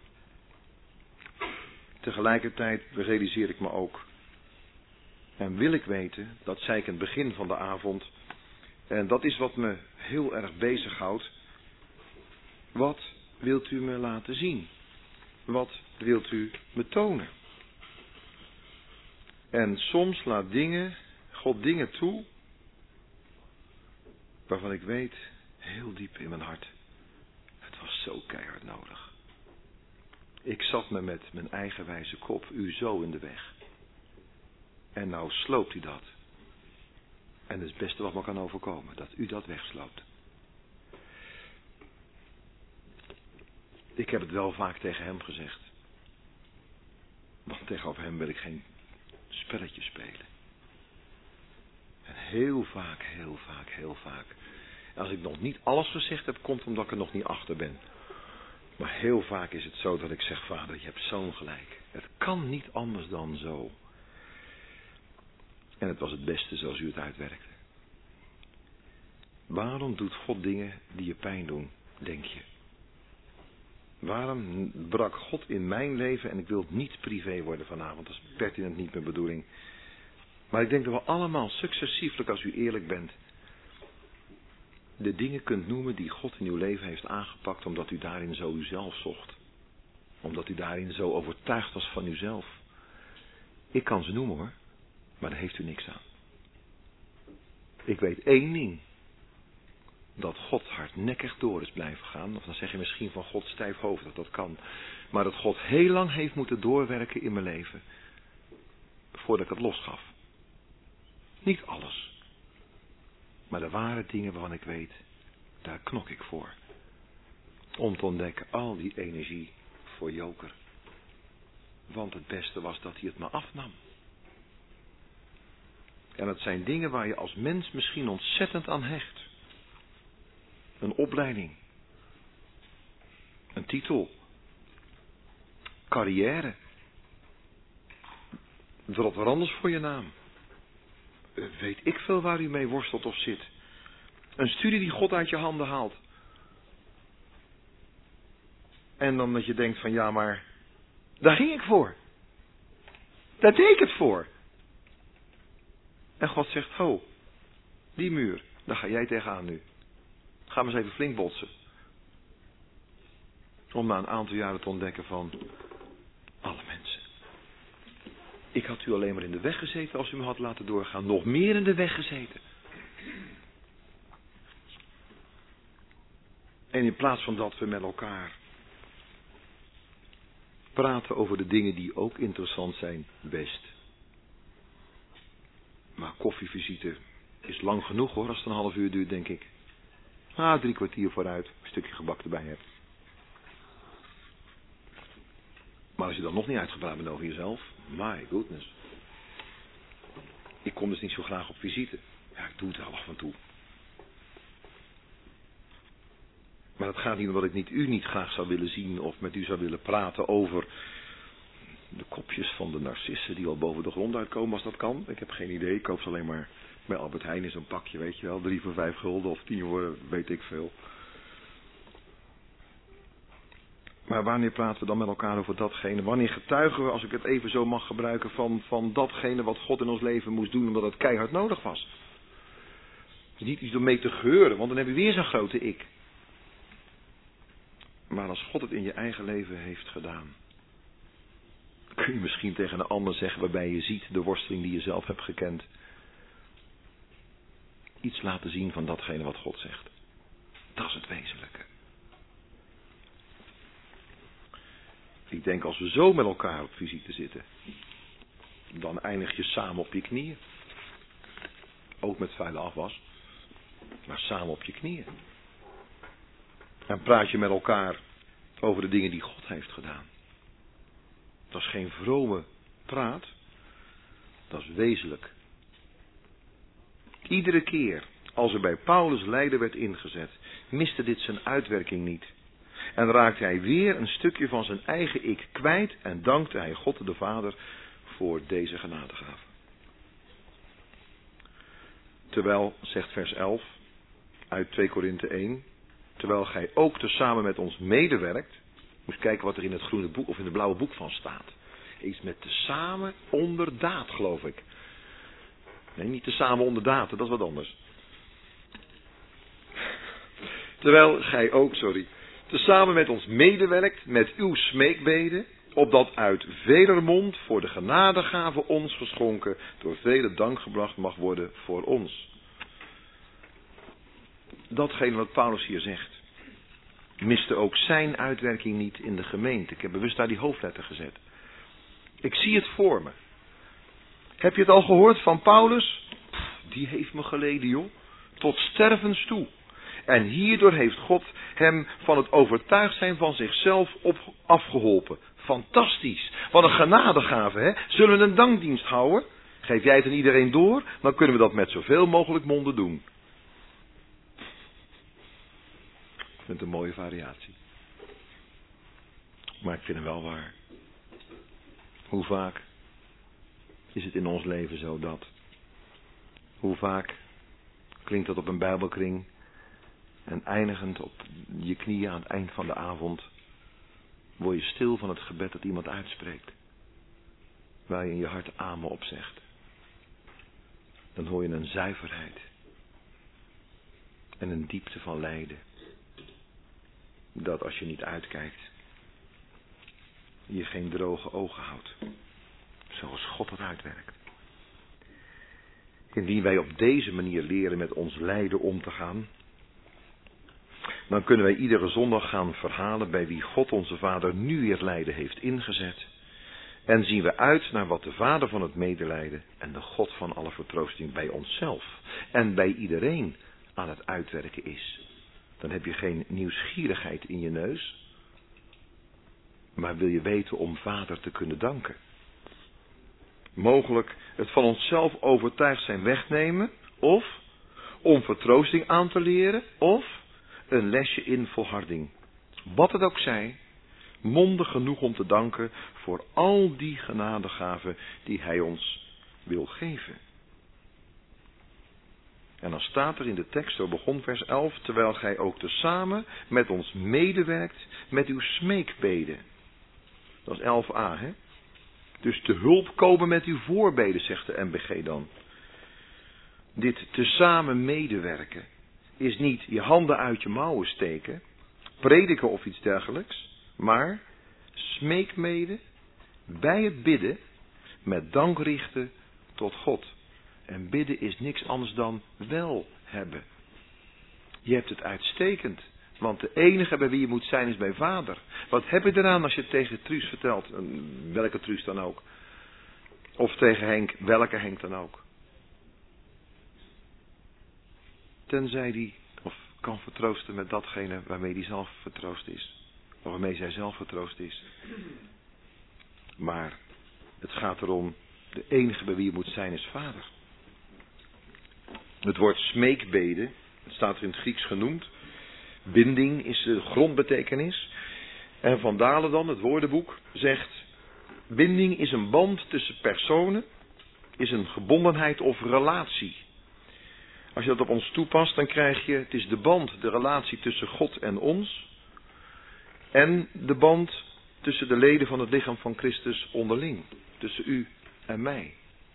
Tegelijkertijd realiseer ik me ook. En wil ik weten, dat zei ik in het begin van de avond. En dat is wat me heel erg bezighoudt. Wat wilt u me laten zien? Wat wilt u me tonen? En soms laat dingen, God dingen toe, waarvan ik weet, heel diep in mijn hart, het was zo keihard nodig. Ik zat me met mijn eigen wijze kop u zo in de weg. En nou sloopt u dat. En het is het beste wat me kan overkomen, dat u dat wegsloopt. Ik heb het wel vaak tegen hem gezegd. Want tegenover hem wil ik geen spelletje spelen. heel vaak, heel vaak, heel vaak. En als ik nog niet alles gezegd heb, komt het omdat ik er nog niet achter ben. Maar heel vaak is het zo dat ik zeg, vader, je hebt zo'n gelijk. Het kan niet anders dan zo. En het was het beste zoals u het uitwerkte. Waarom doet God dingen die je pijn doen, denk je? Waarom brak God in mijn leven, en ik wil het niet privé worden vanavond, dat is pertinent niet mijn bedoeling. Maar ik denk dat we allemaal successieflijk, als u eerlijk bent, de dingen kunt noemen die God in uw leven heeft aangepakt, omdat u daarin zo uzelf zocht. Omdat u daarin zo overtuigd was van uzelf. Ik kan ze noemen hoor, maar daar heeft u niks aan. Ik weet één ding. Dat God hardnekkig door is blijven gaan. Of dan zeg je misschien van God stijfhoofdig, dat kan. Maar dat God heel lang heeft moeten doorwerken in mijn leven. Voordat ik het losgaf. Niet alles. Maar er waren dingen waarvan ik weet, daar knok ik voor. Om te ontdekken, al die energie voor joker. Want het beste was dat hij het me afnam. En dat zijn dingen waar je als mens misschien ontzettend aan hecht. Een opleiding. Een titel. Carrière. Wat wat anders voor je naam. Weet ik veel waar u mee worstelt of zit. Een studie die God uit je handen haalt. En dan dat je denkt van ja maar, daar ging ik voor. Daar deed ik het voor. En God zegt, ho, die muur, daar ga jij tegenaan nu. Ga maar eens even flink botsen. Om na een aantal jaren te ontdekken van alle mensen. Ik had u alleen maar in de weg gezeten als u me had laten doorgaan. Nog meer in de weg gezeten. En in plaats van dat we met elkaar praten over de dingen die ook interessant zijn, best. Maar koffievisite is lang genoeg hoor, als het een half uur duurt denk ik. Ah, drie kwartier vooruit, een stukje gebak erbij hebt. Maar als je dan nog niet uitgepraat bent over jezelf, my goodness. Ik kom dus niet zo graag op visite. Ja, ik doe het wel af en toe. Maar het gaat niet omdat ik niet, u niet graag zou willen zien of met u zou willen praten over de kopjes van de narcissen die al boven de grond uitkomen als dat kan. Ik heb geen idee, ik koop ze alleen maar bij Albert Heijn in zo'n pakje, weet je wel. Drie voor vijf gulden of tien voor, weet ik veel. Maar wanneer praten we dan met elkaar over datgene? Wanneer getuigen we, als ik het even zo mag gebruiken, van, van datgene wat God in ons leven moest doen omdat het keihard nodig was? Dus niet iets om mee te geuren, want dan heb je weer zo'n grote ik. Maar als God het in je eigen leven heeft gedaan, kun je misschien tegen een ander zeggen waarbij je ziet de worsteling die je zelf hebt gekend. Iets laten zien van datgene wat God zegt. Dat is het wezenlijke. Ik denk als we zo met elkaar op visite zitten, dan eindig je samen op je knieën. Ook met vuile afwas. Maar samen op je knieën. En praat je met elkaar over de dingen die God heeft gedaan. Dat is geen vrome praat. Dat is wezenlijk. Iedere keer als er bij Paulus lijden werd ingezet, miste dit zijn uitwerking niet. En raakte hij weer een stukje van zijn eigen ik kwijt en dankte hij God de Vader voor deze genadegave. Terwijl, zegt vers elf uit twee Korinthe één, terwijl gij ook tezamen met ons medewerkt, moet kijken wat er in het groene boek of in het blauwe boek van staat. Iets met tezamen onder daad, geloof ik. Nee, niet tezamen onder daad, dat is wat anders. Terwijl gij ook, sorry, tezamen met ons medewerkt met uw smeekbeden, opdat uit veler mond voor de genadegave ons geschonken door vele dank gebracht mag worden voor ons. Datgene wat Paulus hier zegt, miste ook zijn uitwerking niet in de gemeente. Ik heb bewust daar die hoofdletter gezet. Ik zie het voor me. Heb je het al gehoord van Paulus? Pff, die heeft me geleden, joh. Tot stervens toe. En hierdoor heeft God hem van het overtuigd zijn van zichzelf op, afgeholpen. Fantastisch. Wat een genadegave, hè? Zullen we een dankdienst houden? Geef jij het aan iedereen door, dan kunnen we dat met zoveel mogelijk monden doen. Ik vind het een mooie variatie. Maar ik vind hem wel waar. Hoe vaak is het in ons leven zo dat? Hoe vaak klinkt dat op een bijbelkring en eindigend op je knieën aan het eind van de avond word je stil van het gebed dat iemand uitspreekt. Waar je in je hart amen op zegt. Dan hoor je een zuiverheid. En een diepte van lijden. Dat als je niet uitkijkt, je geen droge ogen houdt. Zoals God het uitwerkt. Indien wij op deze manier leren met ons lijden om te gaan, dan kunnen wij iedere zondag gaan verhalen bij wie God onze Vader nu het lijden heeft ingezet. En zien we uit naar wat de Vader van het medelijden en de God van alle vertroosting bij onszelf en bij iedereen aan het uitwerken is. Dan heb je geen nieuwsgierigheid in je neus, maar wil je weten om Vader te kunnen danken. Mogelijk het van onszelf overtuigd zijn wegnemen, of om vertroosting aan te leren, of een lesje in volharding. Wat het ook zij, mondig genoeg om te danken voor al die genadegaven die hij ons wil geven. En dan staat er in de tekst, zo begon vers elf, terwijl gij ook tezamen met ons medewerkt met uw smeekbeden. Dat is elf a, hè? Dus te hulp komen met uw voorbeden, zegt de M B G dan. Dit tezamen medewerken is niet je handen uit je mouwen steken, prediken of iets dergelijks, maar smeekmede bij het bidden met dank richten tot God. En bidden is niks anders dan wel hebben. Je hebt het uitstekend. Want de enige bij wie je moet zijn is bij Vader. Wat heb je eraan als je tegen Truus vertelt, welke Truus dan ook. Of tegen Henk, welke Henk dan ook. Tenzij die of kan vertroosten met datgene waarmee die zelf vertroost is. Of waarmee zij zelf vertroost is. Maar het gaat erom, de enige bij wie je moet zijn is Vader. Het woord smeekbeden, het staat er in het Grieks genoemd. Binding is de grondbetekenis. En Van Dalen dan, het woordenboek, zegt: binding is een band tussen personen, is een gebondenheid of relatie. Als je dat op ons toepast, dan krijg je, het is de band, de relatie tussen God en ons. En de band tussen de leden van het lichaam van Christus onderling. Tussen u en mij.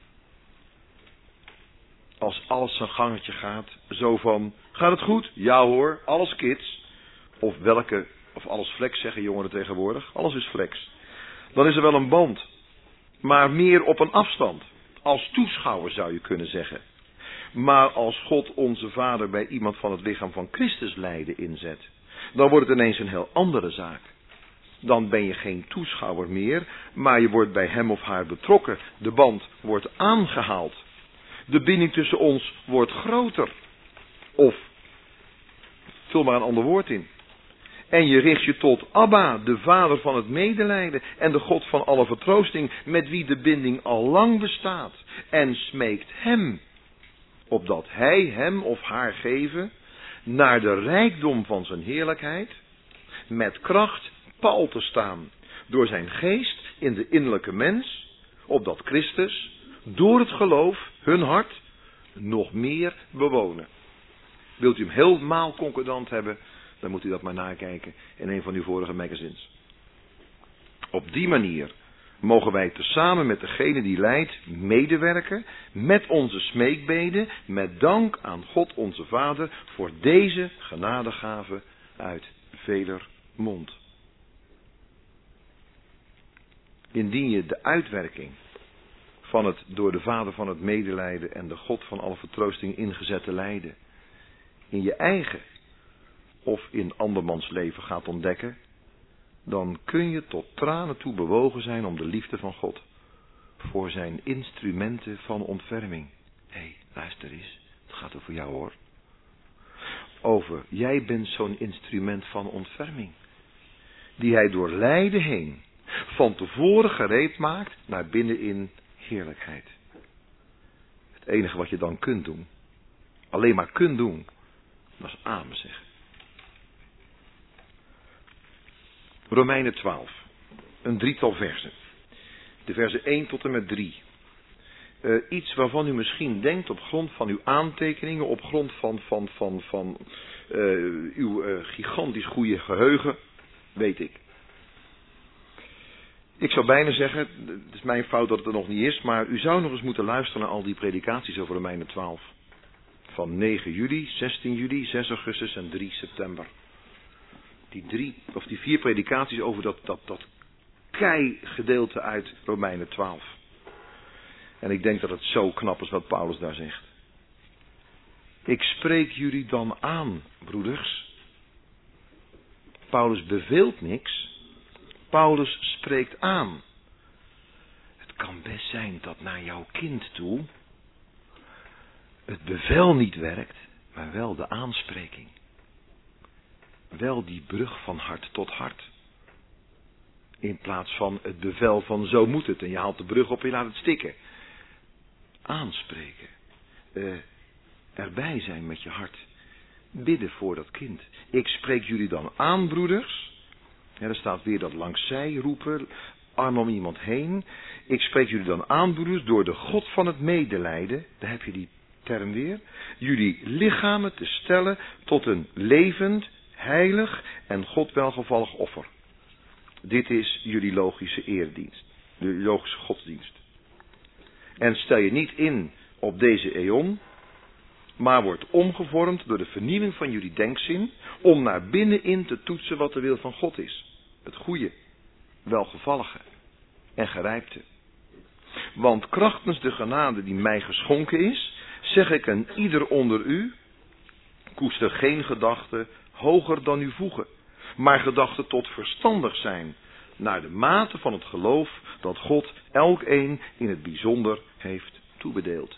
Als alles zijn gangetje gaat, zo van, gaat het goed? Ja hoor, alles kids. Of welke, of alles flex zeggen jongeren tegenwoordig. Alles is flex. Dan is er wel een band. Maar meer op een afstand. Als toeschouwer zou je kunnen zeggen. Maar als God onze Vader bij iemand van het lichaam van Christus lijden inzet, dan wordt het ineens een heel andere zaak. Dan ben je geen toeschouwer meer, maar je wordt bij hem of haar betrokken. De band wordt aangehaald. De binding tussen ons wordt groter. Of, vul maar een ander woord in. En je richt je tot Abba, de Vader van het medelijden en de God van alle vertroosting, met wie de binding al lang bestaat. En smeekt hem, opdat hij hem of haar geven, naar de rijkdom van zijn heerlijkheid, met kracht pal te staan, door zijn geest in de innerlijke mens, opdat Christus, door het geloof, hun hart, nog meer bewonen. Wilt u hem helemaal concordant hebben, dan moet u dat maar nakijken in een van uw vorige magazines. Op die manier mogen wij tezamen met degene die lijdt medewerken met onze smeekbeden, met dank aan God onze Vader voor deze genadegave uit veler mond. Indien je de uitwerking van het door de Vader van het medelijden en de God van alle vertroosting ingezette lijden in je eigen of in andermans leven gaat ontdekken, dan kun je tot tranen toe bewogen zijn om de liefde van God voor zijn instrumenten van ontferming. Hé, hey, luister eens, het gaat over jou hoor. Over, jij bent zo'n instrument van ontferming, die hij door lijden heen van tevoren gereed maakt naar binnenin heerlijkheid. enige wat je dan kunt doen, alleen maar kunt doen, dat is amen zeggen. Romeinen twaalf, een drietal versen. De versen één tot en met drie. Uh, iets waarvan u misschien denkt op grond van uw aantekeningen, op grond van, van, van, van uh, uw uh, gigantisch goede geheugen, weet ik. Ik zou bijna zeggen, het is mijn fout dat het er nog niet is, maar u zou nog eens moeten luisteren naar al die predikaties over Romeinen twaalf. Van negen juli, zestien juli, zes augustus en drie september. Die drie, of die vier predikaties over dat, dat, dat kei gedeelte uit Romeinen twaalf. En ik denk dat het zo knap is wat Paulus daar zegt. Ik spreek jullie dan aan, broeders. Paulus beveelt niks. Paulus spreekt aan. Het kan best zijn dat naar jouw kind toe het bevel niet werkt, maar wel de aanspreking. Wel die brug van hart tot hart. In plaats van het bevel van zo moet het. En je haalt de brug op en je laat het stikken. Aanspreken. Uh, erbij zijn met je hart. Bidden voor dat kind. Ik spreek jullie dan aan, broeders. Ja, er staat weer dat langs zij roepen. Arm om iemand heen. Ik spreek jullie dan aan, broeders, door de God van het medelijden. Daar heb je die term weer. Jullie lichamen te stellen tot een levend, heilig en God welgevallig offer. Dit is jullie logische eerdienst. De logische godsdienst. En stel je niet in op deze eon, maar wordt omgevormd door de vernieuwing van jullie denkzin, om naar binnenin te toetsen wat de wil van God is. Het goede, welgevallige en gerijpte. Want krachtens de genade die mij geschonken is, zeg ik aan ieder onder u, koester geen gedachte hoger dan u voegen, maar gedachten tot verstandig zijn, naar de mate van het geloof dat God elkeen in het bijzonder heeft toebedeeld.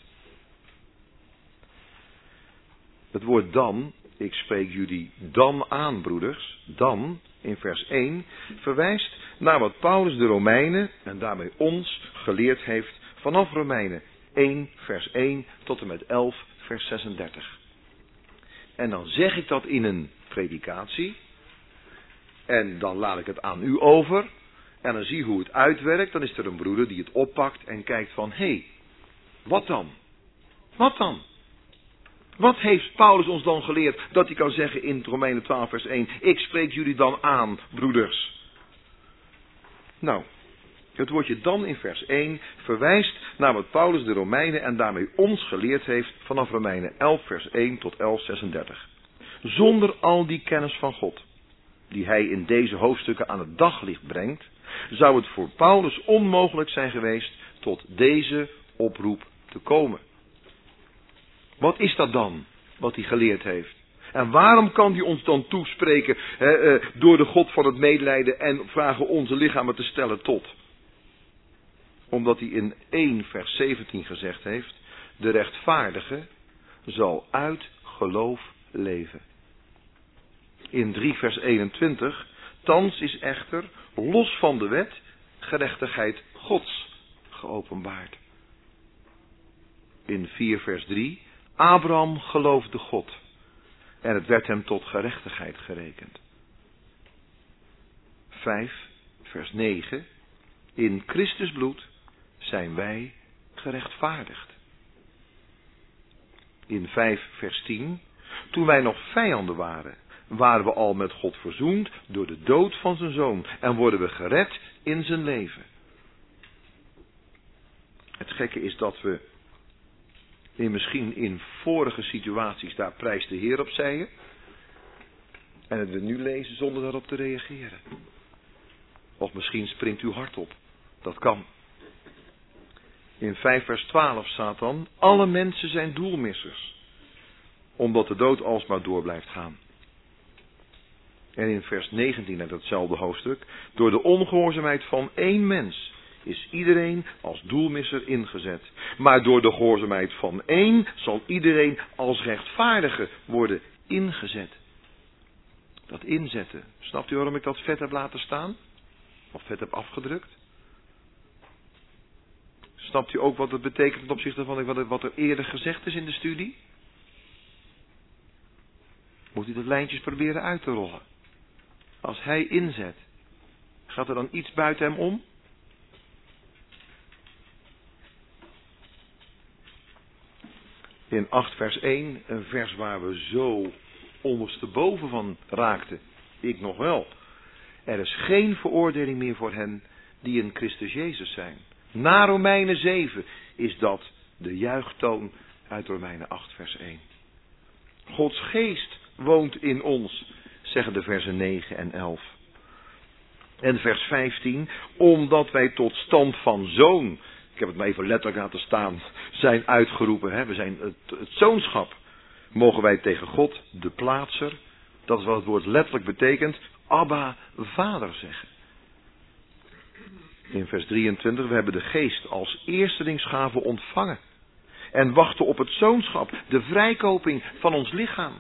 Het woord dan, ik spreek jullie dan aan, broeders, dan, in vers één, verwijst naar wat Paulus de Romeinen, en daarmee ons, geleerd heeft vanaf Romeinen één, vers één, tot en met elf, vers zesendertig. En dan zeg ik dat in een predikatie, en dan laat ik het aan u over, en dan zie je hoe het uitwerkt, dan is er een broeder die het oppakt en kijkt van, hé, hey, wat dan? Wat dan? Wat heeft Paulus ons dan geleerd dat hij kan zeggen in Romeinen twaalf vers één, ik spreek jullie dan aan, broeders. Nou, het woordje dan in vers één verwijst naar wat Paulus de Romeinen en daarmee ons geleerd heeft vanaf Romeinen elf vers één tot elf zesendertig. Zonder al die kennis van God, die hij in deze hoofdstukken aan het daglicht brengt, zou het voor Paulus onmogelijk zijn geweest tot deze oproep te komen. Wat is dat dan, wat hij geleerd heeft? En waarom kan hij ons dan toespreken he, eh, door de God van het medelijden en vragen onze lichamen te stellen tot? Omdat hij in één vers zeventien gezegd heeft, de rechtvaardige zal uit geloof leven. In drie vers eenentwintig, thans is echter, los van de wet, gerechtigheid Gods geopenbaard. In vier vers drie, Abraham geloofde God en het werd hem tot gerechtigheid gerekend. vijf vers negen, in Christus bloed zijn wij gerechtvaardigd. In vijf vers tien, toen wij nog vijanden waren, waren we al met God verzoend door de dood van zijn zoon en worden we gered in zijn leven. Het gekke is dat we in misschien in vorige situaties daar prijs de Heer op zeiden en het we nu lezen zonder daarop te reageren. Of misschien springt uw hart op. Dat kan. In vijf vers twaalf staat dan, alle mensen zijn doelmissers, omdat de dood alsmaar door blijft gaan. En in vers negentien uit datzelfde hoofdstuk, door de ongehoorzaamheid van één mens is iedereen als doelmisser ingezet. Maar door de gehoorzaamheid van één zal iedereen als rechtvaardige worden ingezet. Dat inzetten. Snapt u waarom ik dat vet heb laten staan? Of vet heb afgedrukt? Snapt u ook wat het betekent ten opzichte van wat er, wat er eerder gezegd is in de studie? Moet u dat lijntjes proberen uit te rollen. Als hij inzet, gaat er dan iets buiten hem om? In acht vers één, een vers waar we zo ondersteboven van raakten. Ik nog wel. Er is geen veroordeling meer voor hen die in Christus Jezus zijn. Na Romeinen zeven is dat de juichtoon uit Romeinen acht vers één. Gods geest woont in ons, zeggen de versen negen en elf. En vers vijftien, omdat wij tot stand van zoon, ik heb het maar even letterlijk laten staan, zijn uitgeroepen. Hè? We zijn het, het zoonschap. Mogen wij tegen God, de plaatser, dat is wat het woord letterlijk betekent, Abba, vader zeggen. In vers drieëntwintig, we hebben de geest als eerstelingsgave ontvangen. En wachten op het zoonschap, de vrijkoping van ons lichaam.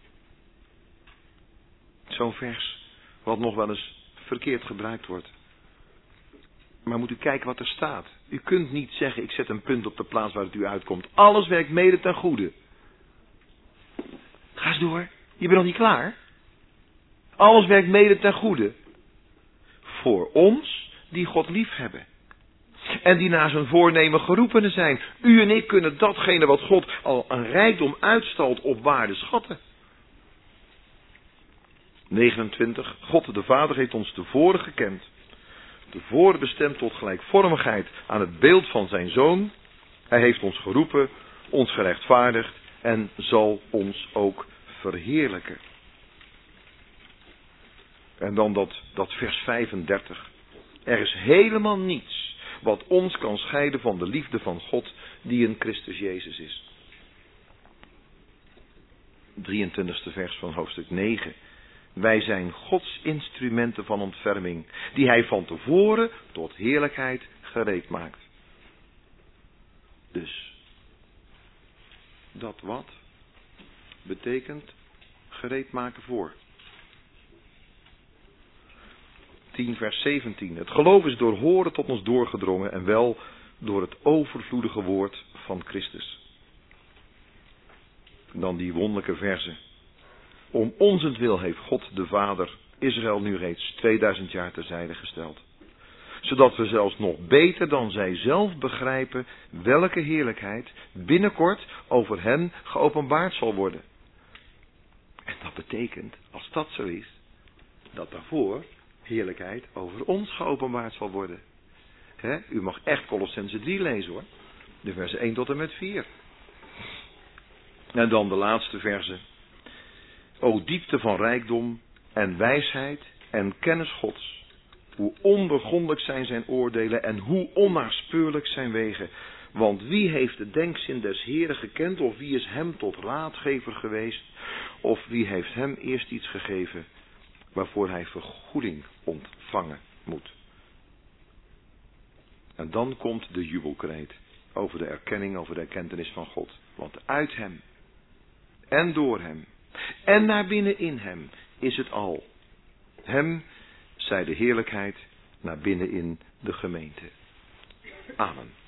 Zo'n vers, wat nog wel eens verkeerd gebruikt wordt. Maar moet u kijken wat er staat. U kunt niet zeggen, ik zet een punt op de plaats waar het u uitkomt. Alles werkt mede ten goede. Ga eens door, je bent nog niet klaar. Alles werkt mede ten goede. Voor ons die God lief hebben. En die naar zijn voornemen geroepenen zijn. U en ik kunnen datgene wat God al een rijkdom uitstalt op waarde schatten. negenentwintig. God de Vader heeft ons tevoren gekend. Tevoren bestemd tot gelijkvormigheid aan het beeld van zijn Zoon. Hij heeft ons geroepen, ons gerechtvaardigd en zal ons ook verheerlijken. En dan dat, dat vers vijfendertig. Er is helemaal niets wat ons kan scheiden van de liefde van God die in Christus Jezus is. drieëntwintigste vers van hoofdstuk negen. Wij zijn Gods instrumenten van ontferming, die hij van tevoren tot heerlijkheid gereed maakt. Dus, dat wat betekent gereed maken voor. tien vers zeventien. Het geloof is door horen tot ons doorgedrongen en wel door het overvloedige woord van Christus. Dan die wonderlijke verzen. Om onzentwil heeft God de Vader Israël nu reeds tweeduizend jaar terzijde gesteld. Zodat we zelfs nog beter dan zij zelf begrijpen welke heerlijkheid binnenkort over hen geopenbaard zal worden. En dat betekent, als dat zo is, dat daarvoor heerlijkheid over ons geopenbaard zal worden. He, u mag echt Kolossenzen drie lezen hoor. De versen één tot en met vier. En dan de laatste versen. O diepte van rijkdom en wijsheid en kennis Gods. Hoe ondoorgrondelijk zijn zijn oordelen en hoe onnaspeurlijk zijn wegen. Want wie heeft de denkzin des Heeren gekend, of wie is hem tot raadgever geweest, of wie heeft hem eerst iets gegeven waarvoor hij vergoeding ontvangen moet. En dan komt de jubelkreet over de erkenning, over de erkentenis van God. Want uit hem en door hem en naar binnen in hem is het al. Hem zij de heerlijkheid naar binnen in de gemeente. Amen.